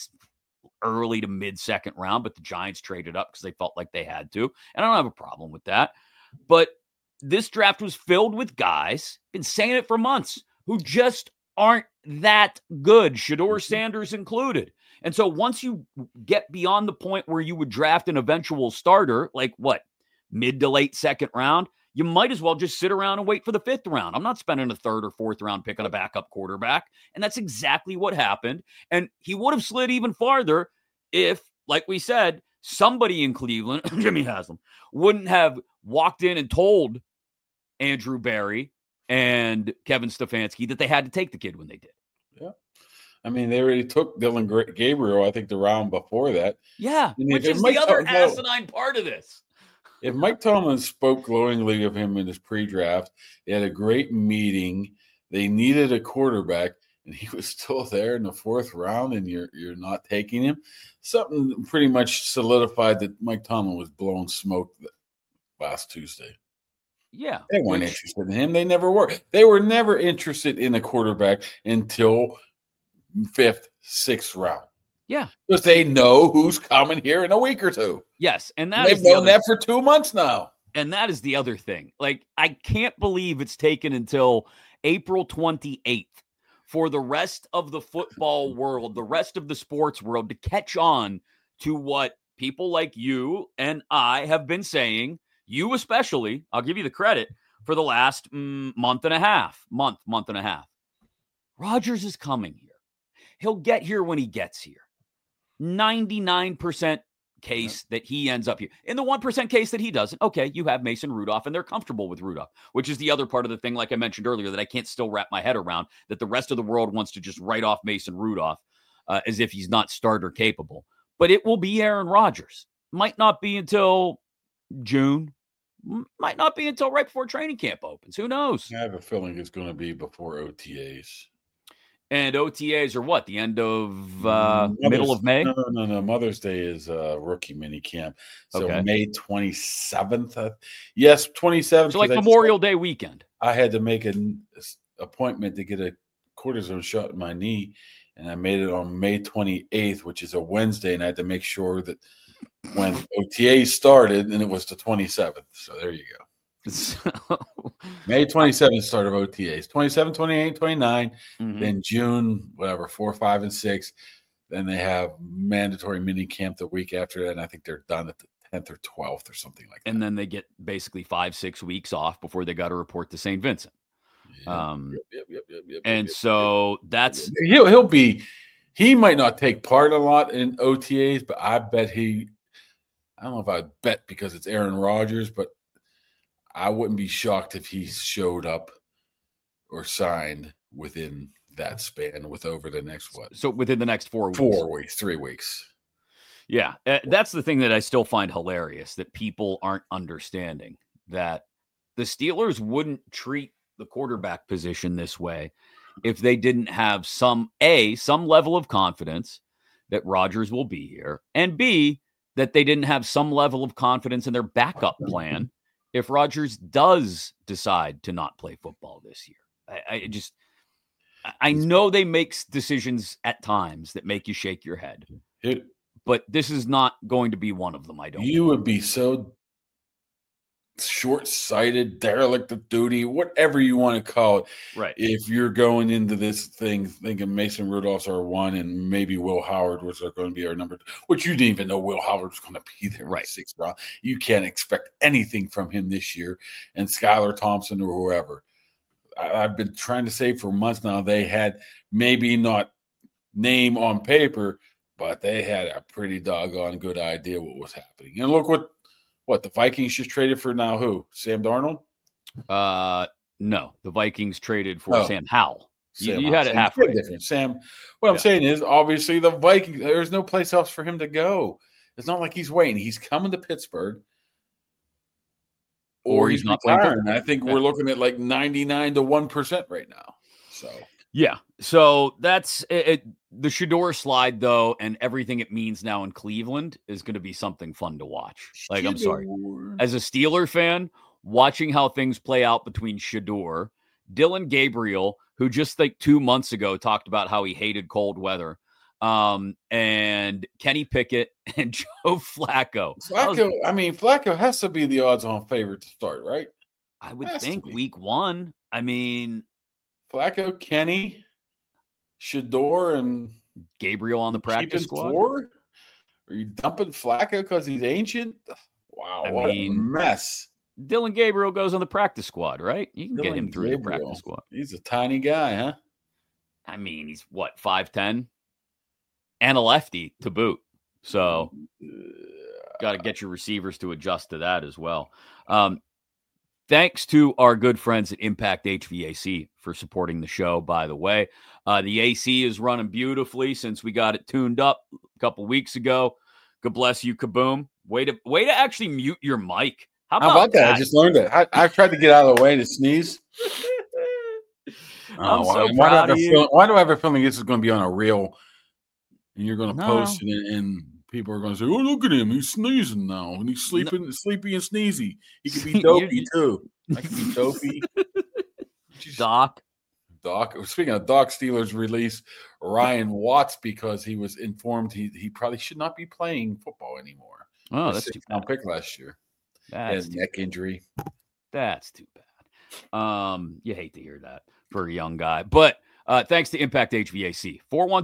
early to mid second round, but the Giants traded up because they felt like they had to. And I don't have a problem with that. But this draft was filled with guys, been saying it for months, who just aren't that good, Shedeur Sanders included. And so once you get beyond the point where you would draft an eventual starter, like mid to late second round, you might as well just sit around and wait for the fifth round. I'm not spending a third or fourth round pick on a backup quarterback. And that's exactly what happened. And he would have slid even farther if, like we said, somebody in Cleveland, Jimmy Haslam, wouldn't have walked in and told Andrew Berry and Kevin Stefanski that they had to take the kid when they did. Yeah. I mean, they already took Dillon Gabriel, I think, the round before that. Yeah, which is the other asinine part of this. If Mike Tomlin spoke glowingly of him in his pre-draft, they had a great meeting. They needed a quarterback, and he was still there in the fourth round, and you're not taking him. Something pretty much solidified that Mike Tomlin was blowing smoke last Tuesday. Yeah. They weren't interested in him. They never were. They were never interested in a quarterback until fifth, sixth round. Yeah. Because they know who's coming here in a week or two. Yes. And they've known that for 2 months now. And that is the other thing. I can't believe it's taken until April 28th for the rest of the football world, the rest of the sports world to catch on to what people like you and I have been saying, you especially, I'll give you the credit, for the last month and a half. Rodgers is coming here. He'll get here when he gets here. 99% case that he ends up here. In the 1% case that he doesn't, okay, you have Mason Rudolph, and they're comfortable with Rudolph, which is the other part of the thing, like I mentioned earlier, that I can't still wrap my head around, that the rest of the world wants to just write off Mason Rudolph as if he's not starter capable. But it will be Aaron Rodgers. Might not be until June. Might not be until right before training camp opens. Who knows? I have a feeling it's going to be before OTAs. And OTAs are what? The end of middle of May? No. Mother's Day is rookie mini camp. So okay. May 27th. Yes, 27th. So like Memorial Day weekend. I had to make an appointment to get a cortisone shot in my knee, and I made it on May 28th, which is a Wednesday, and I had to make sure that when OTA started, and it was the 27th. So there you go. May 27th start of OTAs. 27, 28, 29. Then June, 4, 5, and 6. Then they have mandatory mini camp the week after that. And I think they're done at the 10th or 12th or something like that. And then they get basically 5-6 weeks off before they got to report to St. Vincent. So that's he might not take part a lot in OTAs, but I bet I don't know if I'd bet because it's Aaron Rodgers, but I wouldn't be shocked if he showed up or signed within that span over the next what? So within the next 4 weeks. 4 weeks, 3 weeks. Yeah. That's the thing that I still find hilarious, that people aren't understanding, that the Steelers wouldn't treat the quarterback position this way if they didn't have some level of confidence that Rodgers will be here, and B, that they didn't have some level of confidence in their backup plan if Rodgers does decide to not play football this year. I know they make decisions at times that make you shake your head, but this is not going to be one of them. I don't. You would be so short-sighted, derelict of duty, whatever you want to call it. Right. If you're going into this thing thinking Mason Rudolph's our one and maybe Will Howard was going to be our number 2, which you didn't even know Will Howard was going to be there in the 6th round. You can't expect anything from him this year. And Skylar Thompson or whoever. I've been trying to say for months now, they had maybe not name on paper, but they had a pretty doggone good idea what was happening. And look what the Vikings just traded for now. Who? Sam Darnold? No, the Vikings traded for Sam Howell. You had it Sam, halfway. Different. Sam. What I'm saying is, obviously, the Vikings. There's no place else for him to go. It's not like he's waiting. He's coming to Pittsburgh, or he's not retiring. I think we're looking at like 99 to 1% right now. So. Yeah, so that's it. The Shedeur slide, though, and everything it means now in Cleveland is going to be something fun to watch. Like, I'm sorry. As a Steeler fan, watching how things play out between Shedeur, Dylan Gabriel, who just like 2 months ago talked about how he hated cold weather, and Kenny Pickett and Joe Flacco. Flacco has to be the odds-on favorite to start, right? I would think week 1. I mean... Flacco, Kenny, Shedeur, and Gabriel on the practice squad. 4? Are you dumping Flacco because he's ancient? Wow, what a mess. Dylan Gabriel goes on the practice squad, right? You can get him through the practice squad. He's a tiny guy, huh? I mean, he's 5'10", and a lefty to boot. So, got to get your receivers to adjust to that as well. Thanks to our good friends at Impact HVAC for supporting the show, by the way. The AC is running beautifully since we got it tuned up a couple weeks ago. God bless you, Kaboom. Way to actually mute your mic. How about that? I just learned it. I tried to get out of the way to sneeze. Why do I have a feeling this is going to be on a reel and you're going to post it and people are going to say, "Oh, look at him! He's sneezing now, and he's sleepy and sneezy. He could be dopey too. I could be dopey." Doc. Speaking of Doc, Steelers release Ryan Watts because he was informed he probably should not be playing football anymore. Oh, that's too bad. Pick last year. That's neck injury. That's too bad. You hate to hear that for a young guy, but thanks to Impact HVAC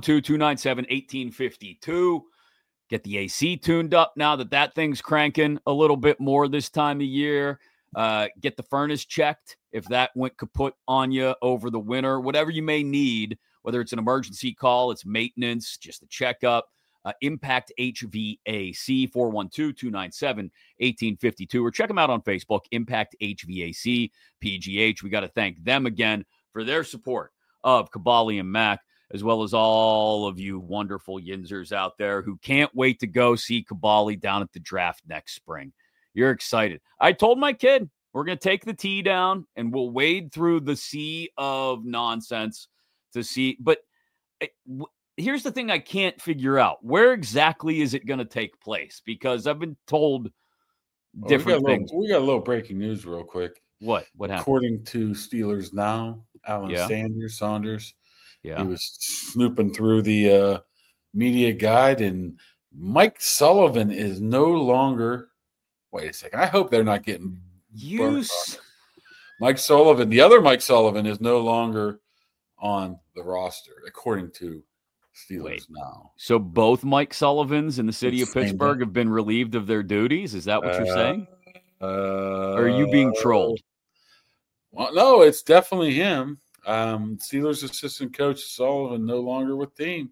412-297-1852. Get the AC tuned up now that thing's cranking a little bit more this time of year. Get the furnace checked if that went kaput on you over the winter. Whatever you may need, whether it's an emergency call, it's maintenance, just a checkup. Impact HVAC 412-297-1852. Or check them out on Facebook, Impact HVAC PGH. We got to thank them again for their support of Kabali and Mac, as well as all of you wonderful Yinzers out there who can't wait to go see Kabali down at the draft next spring. You're excited. I told my kid we're going to take the tee down and we'll wade through the sea of nonsense to see. But here's the thing I can't figure out. Where exactly is it going to take place? Because I've been told different things. We got a little breaking news real quick. What happened? According to Steelers Now, Alan Saunders. Yeah. He was snooping through the media guide, and Mike Sullivan is no longer. Wait a second. I hope they're not getting used. Mike Sullivan, the other Mike Sullivan, is no longer on the roster, according to Steelers Now. So both Mike Sullivans in the city of Pittsburgh have been relieved of their duties? Is that what you're saying? Or are you being trolled? Well, no, it's definitely him. Steelers assistant coach Sullivan no longer with team.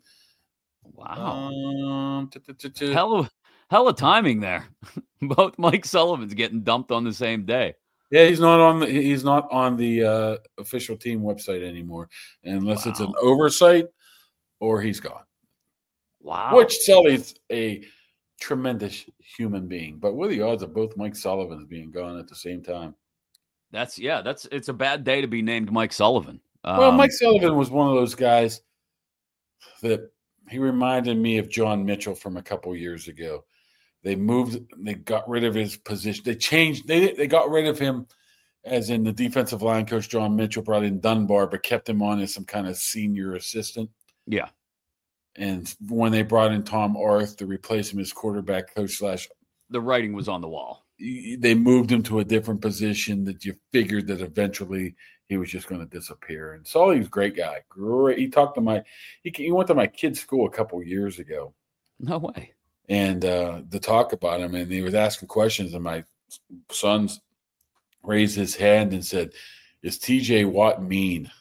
Wow. Hell of timing there. Both Mike Sullivans getting dumped on the same day. Yeah, he's not on the official team website anymore, unless it's an oversight or he's gone. Wow. Which Sully's a tremendous human being, but what are the odds of both Mike Sullivans being gone at the same time? It's a bad day to be named Mike Sullivan. Well, Mike Sullivan was one of those guys that he reminded me of John Mitchell from a couple years ago. They got rid of his position. They got rid of him as in the defensive line coach John Mitchell brought in Dunbar, but kept him on as some kind of senior assistant. Yeah. And when they brought in Tom Arth to replace him as quarterback coach / the writing was on the wall. they moved him to a different position that you figured that eventually he was just going to disappear. And Sully was a great guy. Great. He talked to he went to my kid's school a couple years ago. No way. And to talk about him, and he was asking questions, and my son's raised his hand and said, "Is TJ Watt mean?"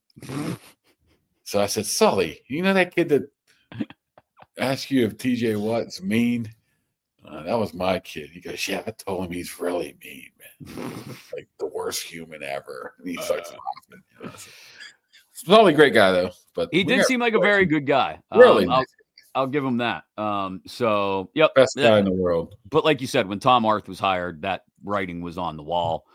So I said, "Sully, you know that kid that asked you if TJ Watt's mean?" That was my kid. He goes, "Yeah, I told him he's really mean, man. Like the worst human ever." And he starts laughing. Sully, great guy though, but he did seem like a very good guy. Really nice. I'll give him that. So, yep, best guy in the world. But like you said, when Tom Arth was hired, that writing was on the wall.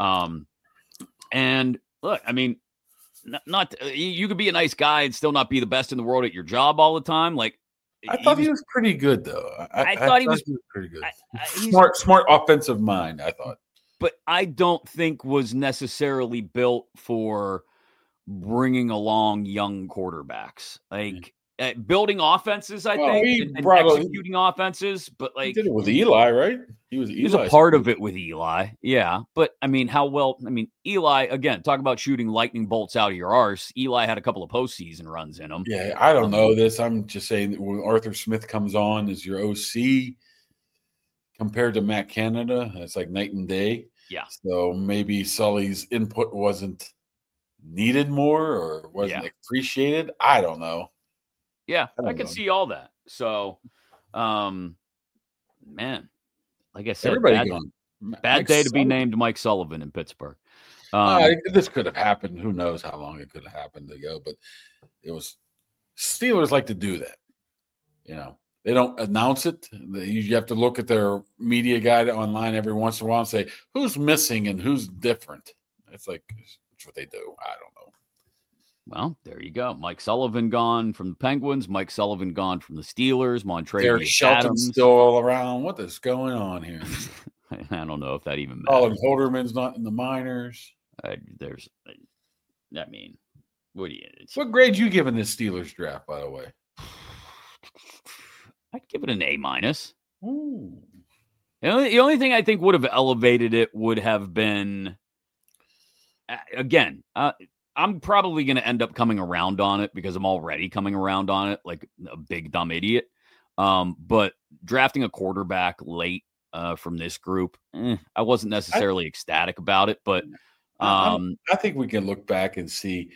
And look, I mean, not you could be a nice guy and still not be the best in the world at your job all the time. Like, I thought he was pretty good, though. I thought he was pretty good. Smart offensive mind, I thought. But I don't think was necessarily built for bringing along young quarterbacks. Like, building offenses, I think, and executing offenses. But like, he did it with Eli, right? He was a part of it with Eli. Yeah. But I mean, Eli, again, talk about shooting lightning bolts out of your arse. Eli had a couple of postseason runs in him. Yeah. I don't know this. I'm just saying that when Arthur Smith comes on as your OC compared to Matt Canada, it's like night and day. Yeah. So maybe Sully's input wasn't needed more or wasn't appreciated. I don't know. Yeah, I can see all that. So, man, like I said, everybody bad day to be named Mike Sullivan in Pittsburgh. This could have happened. Who knows how long it could have happened ago, but it was Steelers like to do that. You know, they don't announce it. You have to look at their media guide online every once in a while and say, who's missing and who's different. It's like, that's what they do. I don't know. Well, there you go. Mike Sullivan gone from the Penguins. Mike Sullivan gone from the Steelers. Derek Shelton's still all around. What is going on here? I don't know if that even matters. Colin Holderman's not in the minors. What grade you giving this Steelers draft, by the way? I'd give it an A-. Ooh. The only thing I think would have elevated it would have been, again, I'm probably going to end up coming around on it because I'm already coming around on it like a big dumb idiot. But drafting a quarterback late from this group, I wasn't necessarily ecstatic about it. But I think we can look back and see,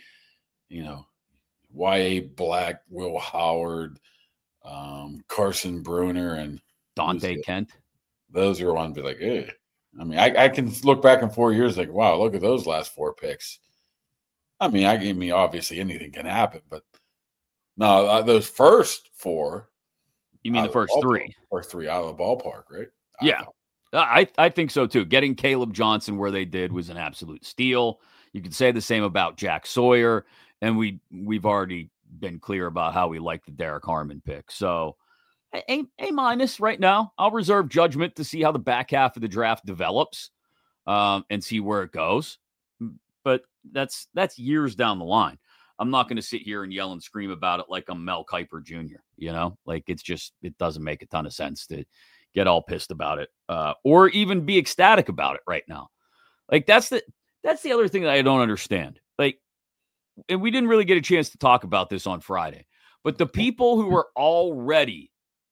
Y.A. Black, Will Howard, Carson Bruner, and Dante Kent. Those are ones be like, eh. I mean, I can look back in 4 years like, wow, look at those last 4 picks. I mean, obviously anything can happen, but no, those first 4. You mean the first 3? Or 3 out of the ballpark, right? Yeah, I think so too. Getting Caleb Johnson where they did was an absolute steal. You could say the same about Jack Sawyer, and we've already been clear about how we like the Derek Harmon pick. So A- right now. I'll reserve judgment to see how the back half of the draft develops, and see where it goes. But that's years down the line. I'm not going to sit here and yell and scream about it like I'm Mel Kiper Jr. Like it doesn't make a ton of sense to get all pissed about it, or even be ecstatic about it right now. Like that's the other thing that I don't understand. Like, and we didn't really get a chance to talk about this on Friday, but the people who were already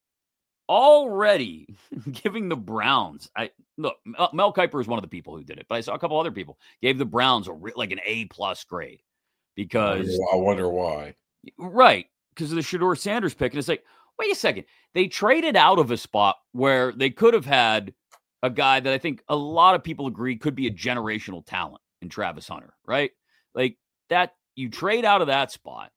giving the Browns, Mel Kiper is one of the people who did it, but I saw a couple other people gave the Browns like an A+ grade because I wonder why. Right, because of the Shedeur Sanders pick, and it's like, wait a second, they traded out of a spot where they could have had a guy that I think a lot of people agree could be a generational talent in Travis Hunter, right? Like that, you trade out of that spot.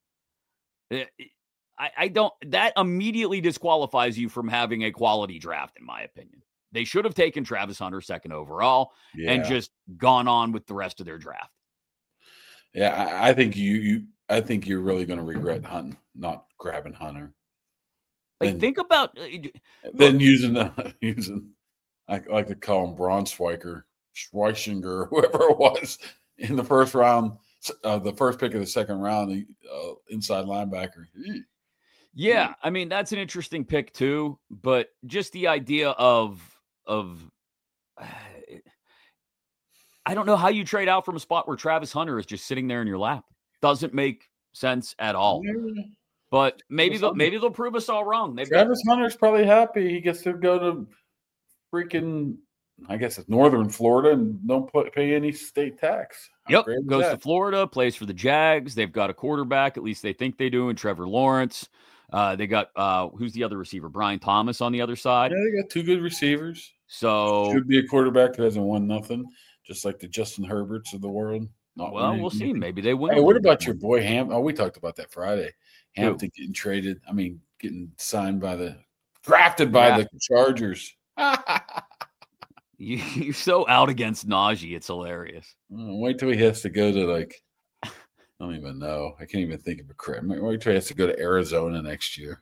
That immediately disqualifies you from having a quality draft, in my opinion. They should have taken Travis Hunter 2nd overall and just gone on with the rest of their draft. Yeah, I think you're really going to regret not grabbing Hunter. Like, think about then using I like to call him Schweichinger, whoever it was in the first round, the first pick of the second round, the inside linebacker. Yeah, I mean, that's an interesting pick too, but just the idea of I don't know how you trade out from a spot where Travis Hunter is just sitting there in your lap. Doesn't make sense at all. But maybe they'll prove us all wrong. Travis Hunter's probably happy he gets to go to freaking, I guess it's northern Florida and don't pay any state tax. Yep, goes to Florida, plays for the Jags. They've got a quarterback, at least they think they do, and Trevor Lawrence. They got who's the other receiver? Brian Thomas on the other side. Yeah, they got two good receivers. So should be a quarterback that hasn't won nothing, just like the Justin Herberts of the world. We'll see. Maybe they win. Hey, what about your boy Hampton? Oh, we talked about that Friday. Hampton getting traded. I mean, getting drafted by the Chargers. You're so out against Najee. It's hilarious. Wait till he has to go to I don't even know. I can't even think of a crap. Wait till he has to go to Arizona next year.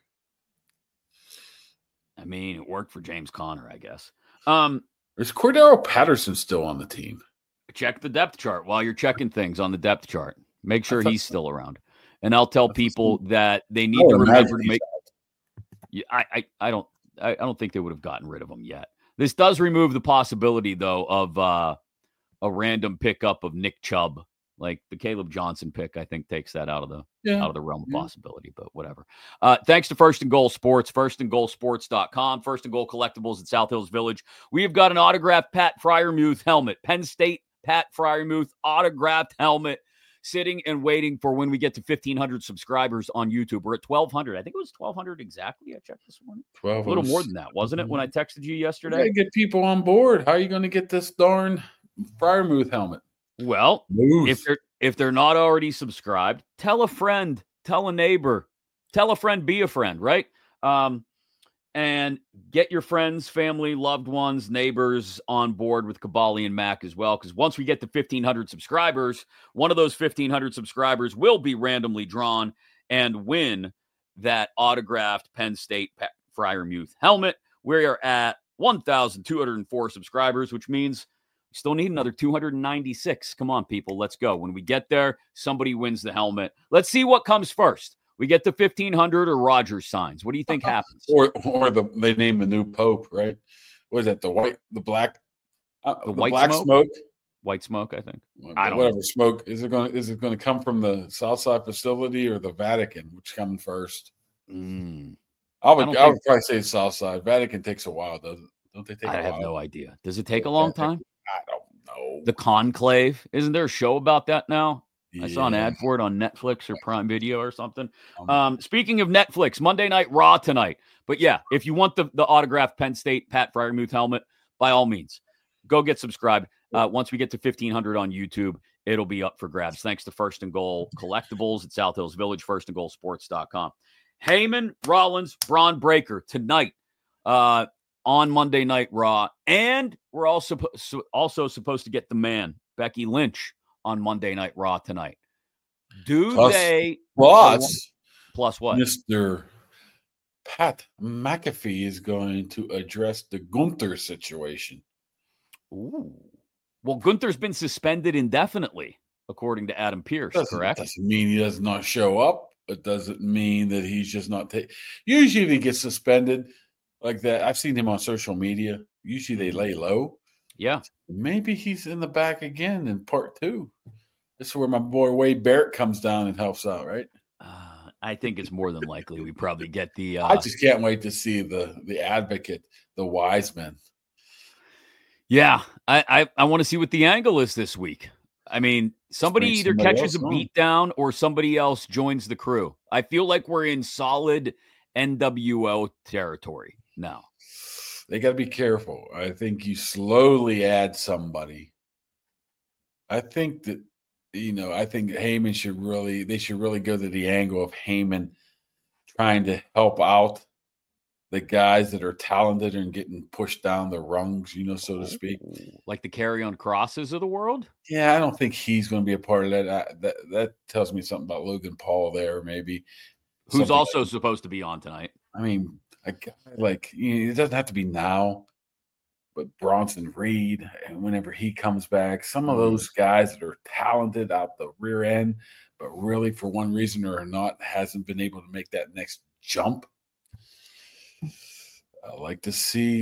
I mean, it worked for James Conner, I guess. Is Cordero Patterson still on the team? Check the depth chart while you're checking things on the depth chart. Make sure he's still around. And I'll tell people that they need to remember to make. I don't think they would have gotten rid of him yet. This does remove the possibility, though, of a random pickup of Nick Chubb, like the Caleb Johnson pick. I think takes that out of the realm of possibility. But whatever. Thanks to First and Goal Sports, firstandgoalsports.com, First and Goal Collectibles at South Hills Village. We have got an autographed Pat Freiermuth helmet, Penn State Pat Freiermuth autographed helmet, sitting and waiting for when we get to 1,500 subscribers on YouTube. We're at 1,200. I think it was 1,200 exactly. I checked this morning. 12. A little more than that, wasn't it, when I texted you yesterday? You gotta get people on board. How are you going to get this darn Freiermuth helmet? Well, if they're not already subscribed, tell a friend, tell a neighbor, tell a friend, be a friend, right? And get your friends, family, loved ones, neighbors on board with Kabali and Mac as well. Because once we get to 1,500 subscribers, one of those 1,500 subscribers will be randomly drawn and win that autographed Penn State Freiermuth helmet. We are at 1,204 subscribers, which means we still need another 296. Come on, people. Let's go. When we get there, somebody wins the helmet. Let's see what comes first. We get to 1,500 or Rodgers signs. What do you think happens? Or they name the new pope, right? What is that? The black smoke? White smoke, I think. I don't know. Smoke. Is it going to come from the Southside facility or the Vatican? Which coming first? I would probably say Southside. Vatican takes a while, doesn't it? Don't they take a while? I have no idea. Does it take a long time? I don't know. The Conclave. Isn't there a show about that now? I saw an ad for it on Netflix or Prime Video or something. Speaking of Netflix, Monday Night Raw tonight. But yeah, if you want the autographed Penn State Pat Freiermuth helmet, by all means, go get subscribed. Once we get to 1,500 on YouTube, it'll be up for grabs. Thanks to First and Goal Collectibles at South Hills Village, firstandgoalsports.com. Heyman, Rollins, Braun Breaker tonight on Monday Night Raw. And we're also supposed to get the man, Becky Lynch, on Monday Night Raw tonight. Plus what? Mr. Pat McAfee is going to address the Gunther situation. Ooh. Well, Gunther's been suspended indefinitely, according to Adam Pearce, correct? Doesn't mean he does not show up. It doesn't mean that he's just not usually if he gets suspended like that, I've seen him on social media. Usually they lay low. Yeah. Maybe he's in the back again in part 2. This is where my boy Wade Barrett comes down and helps out, right? I think it's more than likely we probably get the I just can't wait to see the advocate, the wise man. Yeah, I want to see what the angle is this week. I mean, somebody either catches a beatdown or somebody else joins the crew. I feel like we're in solid NWO territory now. They got to be careful. I think you slowly add somebody. I think that, I think Heyman should really go to the angle of Heyman trying to help out the guys that are talented and getting pushed down the rungs, so to speak. Like the Karrion Crosses of the world? Yeah, I don't think he's going to be a part of that. That tells me something about Logan Paul there, maybe. Who's also supposed to be on tonight. I mean, a guy it doesn't have to be now, but Bronson Reed, and whenever he comes back, some of those guys that are talented out the rear end, but really for one reason or not hasn't been able to make that next jump. I like to see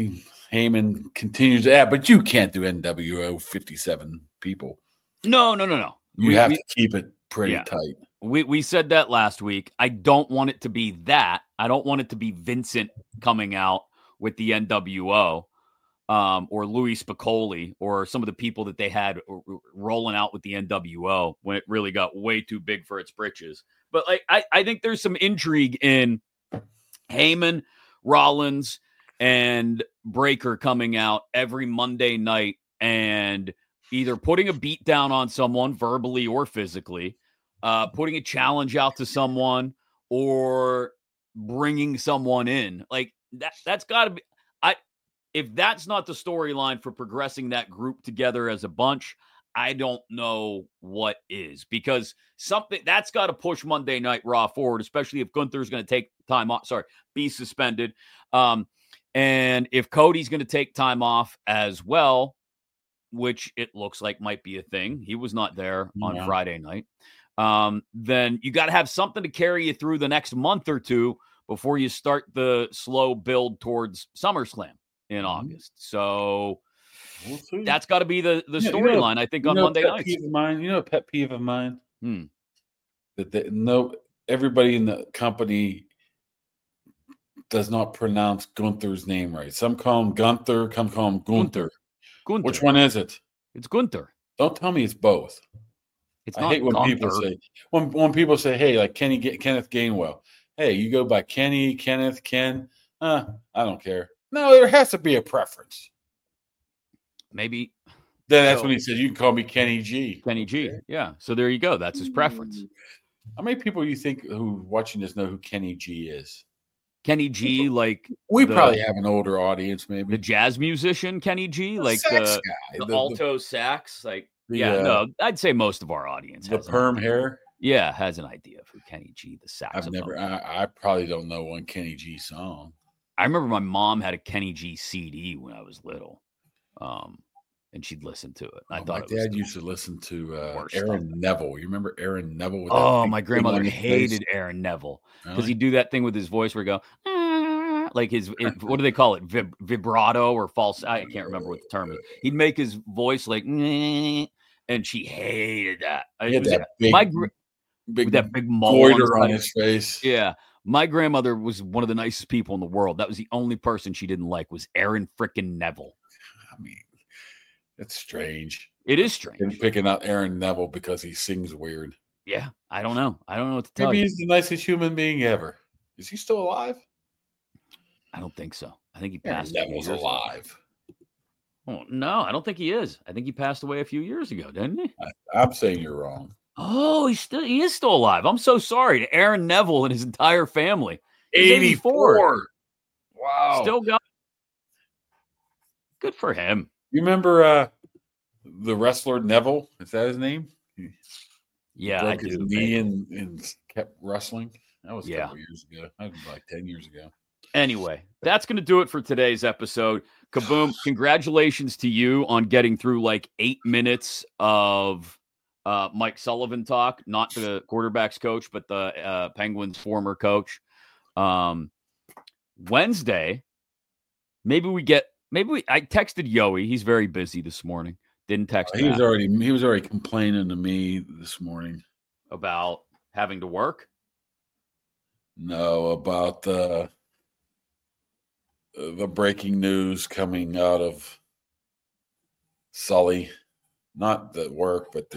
Heyman continues to add, but you can't do NWO 57 people. No. You have to keep it pretty tight. We said that last week. I don't want it to be that. I don't want it to be Vincent coming out with the NWO or Louis Spicolli or some of the people that they had rolling out with the NWO when it really got way too big for its britches. But like, I think there's some intrigue in Heyman, Rollins, and Breaker coming out every Monday night and either putting a beat down on someone verbally or physically, putting a challenge out to someone, or bringing someone in. Like that's got to be. If that's not the storyline for progressing that group together as a bunch, I don't know what is, because something that's got to push Monday Night Raw forward, especially if Gunther's going to take time off. Be suspended. And if Cody's going to take time off as well, which it looks like might be a thing. He was not there on Friday night. Then you got to have something to carry you through the next month or two before you start the slow build towards SummerSlam in August. So that's got to be the storyline, I think, on Monday nights. A pet peeve of mine? That everybody in the company does not pronounce Gunther's name right. Some call him Gunther, some call him Gunther. Which one is it? It's Gunther. Don't tell me it's both. I hate when people say when people say, "Hey, like Kenneth Gainwell." Hey, you go by Kenny, Kenneth, Ken. I don't care. No, there has to be a preference. Maybe. Then that's when he said, "You can call me Kenny G." Kenny G. Okay. Yeah. So there you go. That's his preference. How many people you think who watching this know who Kenny G is? Kenny G, like we probably have an older audience, maybe the jazz musician Kenny G, like the alto sax, like I'd say most of our audience has the perm hair. Yeah, has an idea of who Kenny G, the saxophone. I probably don't know one Kenny G song. I remember my mom had a Kenny G CD when I was little, and she'd listen to it. I thought my dad used to listen to Aaron stuff. Neville. You remember Aaron Neville? My grandmother hated Aaron Neville because he'd do that thing with his voice where he go, like what do they call it? Vibrato or false? I can't remember what the term is. He'd make his voice like, and she hated that. That big goiter on his face. Yeah. My grandmother was one of the nicest people in the world. That was the only person she didn't like, was Aaron frickin' Neville. I mean, it's strange. It is strange. And picking out Aaron Neville because he sings weird. Yeah, I don't know. I don't know what to tell you. Maybe he's the nicest human being ever. Is he still alive? I don't think so. I think he passed away. Neville's alive. Oh, no, I don't think he is. I think he passed away a few years ago, didn't he? I'm saying you're wrong. Oh, he is still alive. I'm so sorry to Aaron Neville and his entire family. He's 84. Wow. Still got. Good for him. You remember the wrestler Neville? Is that his name? Yeah, broke his knee and kept wrestling. That was a couple years ago. That was like 10 years ago. Anyway, that's going to do it for today's episode. Kaboom, congratulations to you on getting through like 8 minutes of Mike Sullivan talk, not the quarterback's coach, but the Penguins' former coach. Wednesday, I texted Yoey. He's very busy this morning. Didn't text he was already complaining to me this morning about having to work. No, about the breaking news coming out of Sully, not the work, but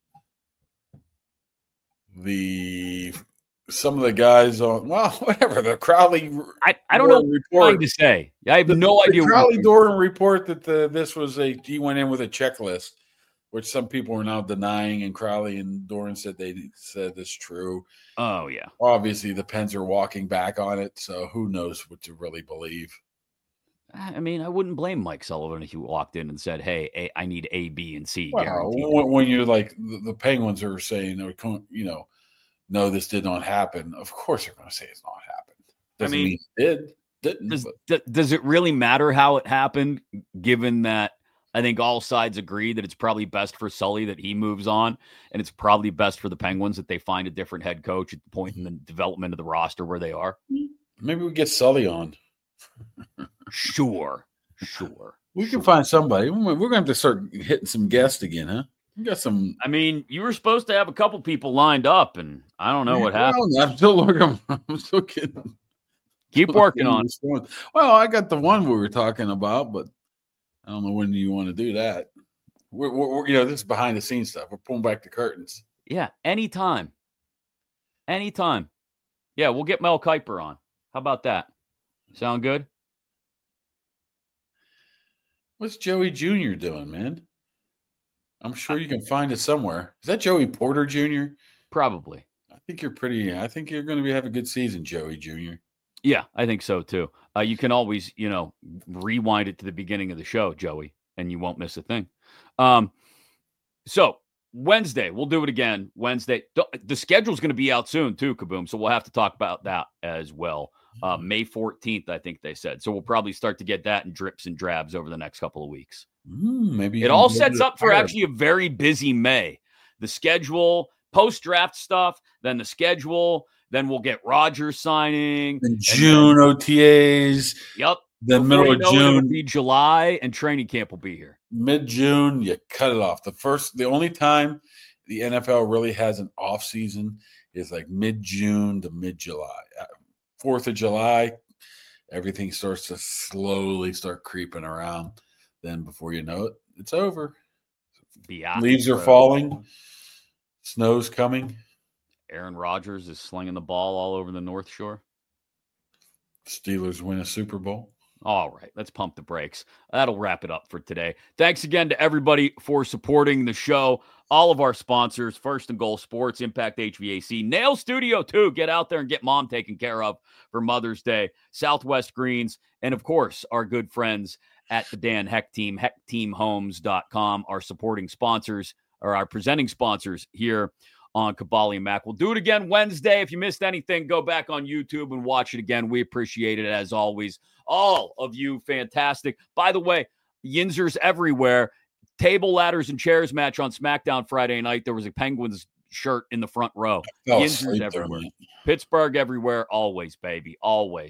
the some of the guys on whatever the Crowley. I don't know what I'm trying to say. I have no idea. The Crowley Doran report that this was he went in with a checklist, which some people are now denying, and Crowley and Doran said it's true. Oh yeah. Obviously, the Pens are walking back on it, so who knows what to really believe. I mean, I wouldn't blame Mike Sullivan if he walked in and said, "Hey, I need A, B, and C." Well, when you're like the Penguins are saying, no, this did not happen. Of course, they're going to say it's not happened. Doesn't mean it didn't. Does it really matter how it happened? Given that I think all sides agree that it's probably best for Sully that he moves on, and it's probably best for the Penguins that they find a different head coach at the point in the development of the roster where they are. Maybe we get Sully on. Sure. Sure. We can find somebody. We're going to have to start hitting some guests again, huh? We got some. I mean, you were supposed to have a couple people lined up, and I don't know what happened. I'm still looking. I'm still kidding. Keep working on it. Well, I got the one we were talking about, but I don't know when you want to do that. We're this is behind the scenes stuff. We're pulling back the curtains. Yeah, anytime. Yeah, we'll get Mel Kiper on. How about that? Sound good? What's Joey Jr. doing, man? I'm sure you can find it somewhere. Is that Joey Porter Jr.? Probably. I think you're going to have a good season, Joey Jr. Yeah, I think so too. You can always, rewind it to the beginning of the show, Joey, and you won't miss a thing. So Wednesday, we'll do it again. Wednesday, the schedule's going to be out soon too, Kaboom. So we'll have to talk about that as well. May 14th, I think they said. So we'll probably start to get that in drips and drabs over the next couple of weeks. Maybe it all sets up for actually a very busy May. The schedule, post-draft stuff, then the schedule, then we'll get Rodgers signing. In June, OTAs. Yep. The middle of June. It'll be July, and training camp will be here. Mid-June, you cut it off. The only time the NFL really has an off season is like mid-June to mid-July. 4th of July, everything starts to slowly start creeping around. Then before you know it, it's over. Leaves are falling. Snow's coming. Aaron Rodgers is slinging the ball all over the North Shore. Steelers win a Super Bowl. All right, let's pump the brakes. That'll wrap it up for today. Thanks again to everybody for supporting the show. All of our sponsors, First and Goal Sports, Impact HVAC, Nail Studio 2. Get out there and get mom taken care of for Mother's Day. Southwest Greens, and of course, our good friends at the Dan Heck Team, heckteamhomes.com, our supporting sponsors, or our presenting sponsors here on Kabali and Mac. We'll do it again Wednesday. If you missed anything, go back on YouTube and watch it again. We appreciate it as always. All of you, fantastic. By the way, Yinzers everywhere. Table, ladders, and chairs match on SmackDown Friday night. There was a Penguins shirt in the front row. Yinzers everywhere. Pittsburgh everywhere, always, baby, always.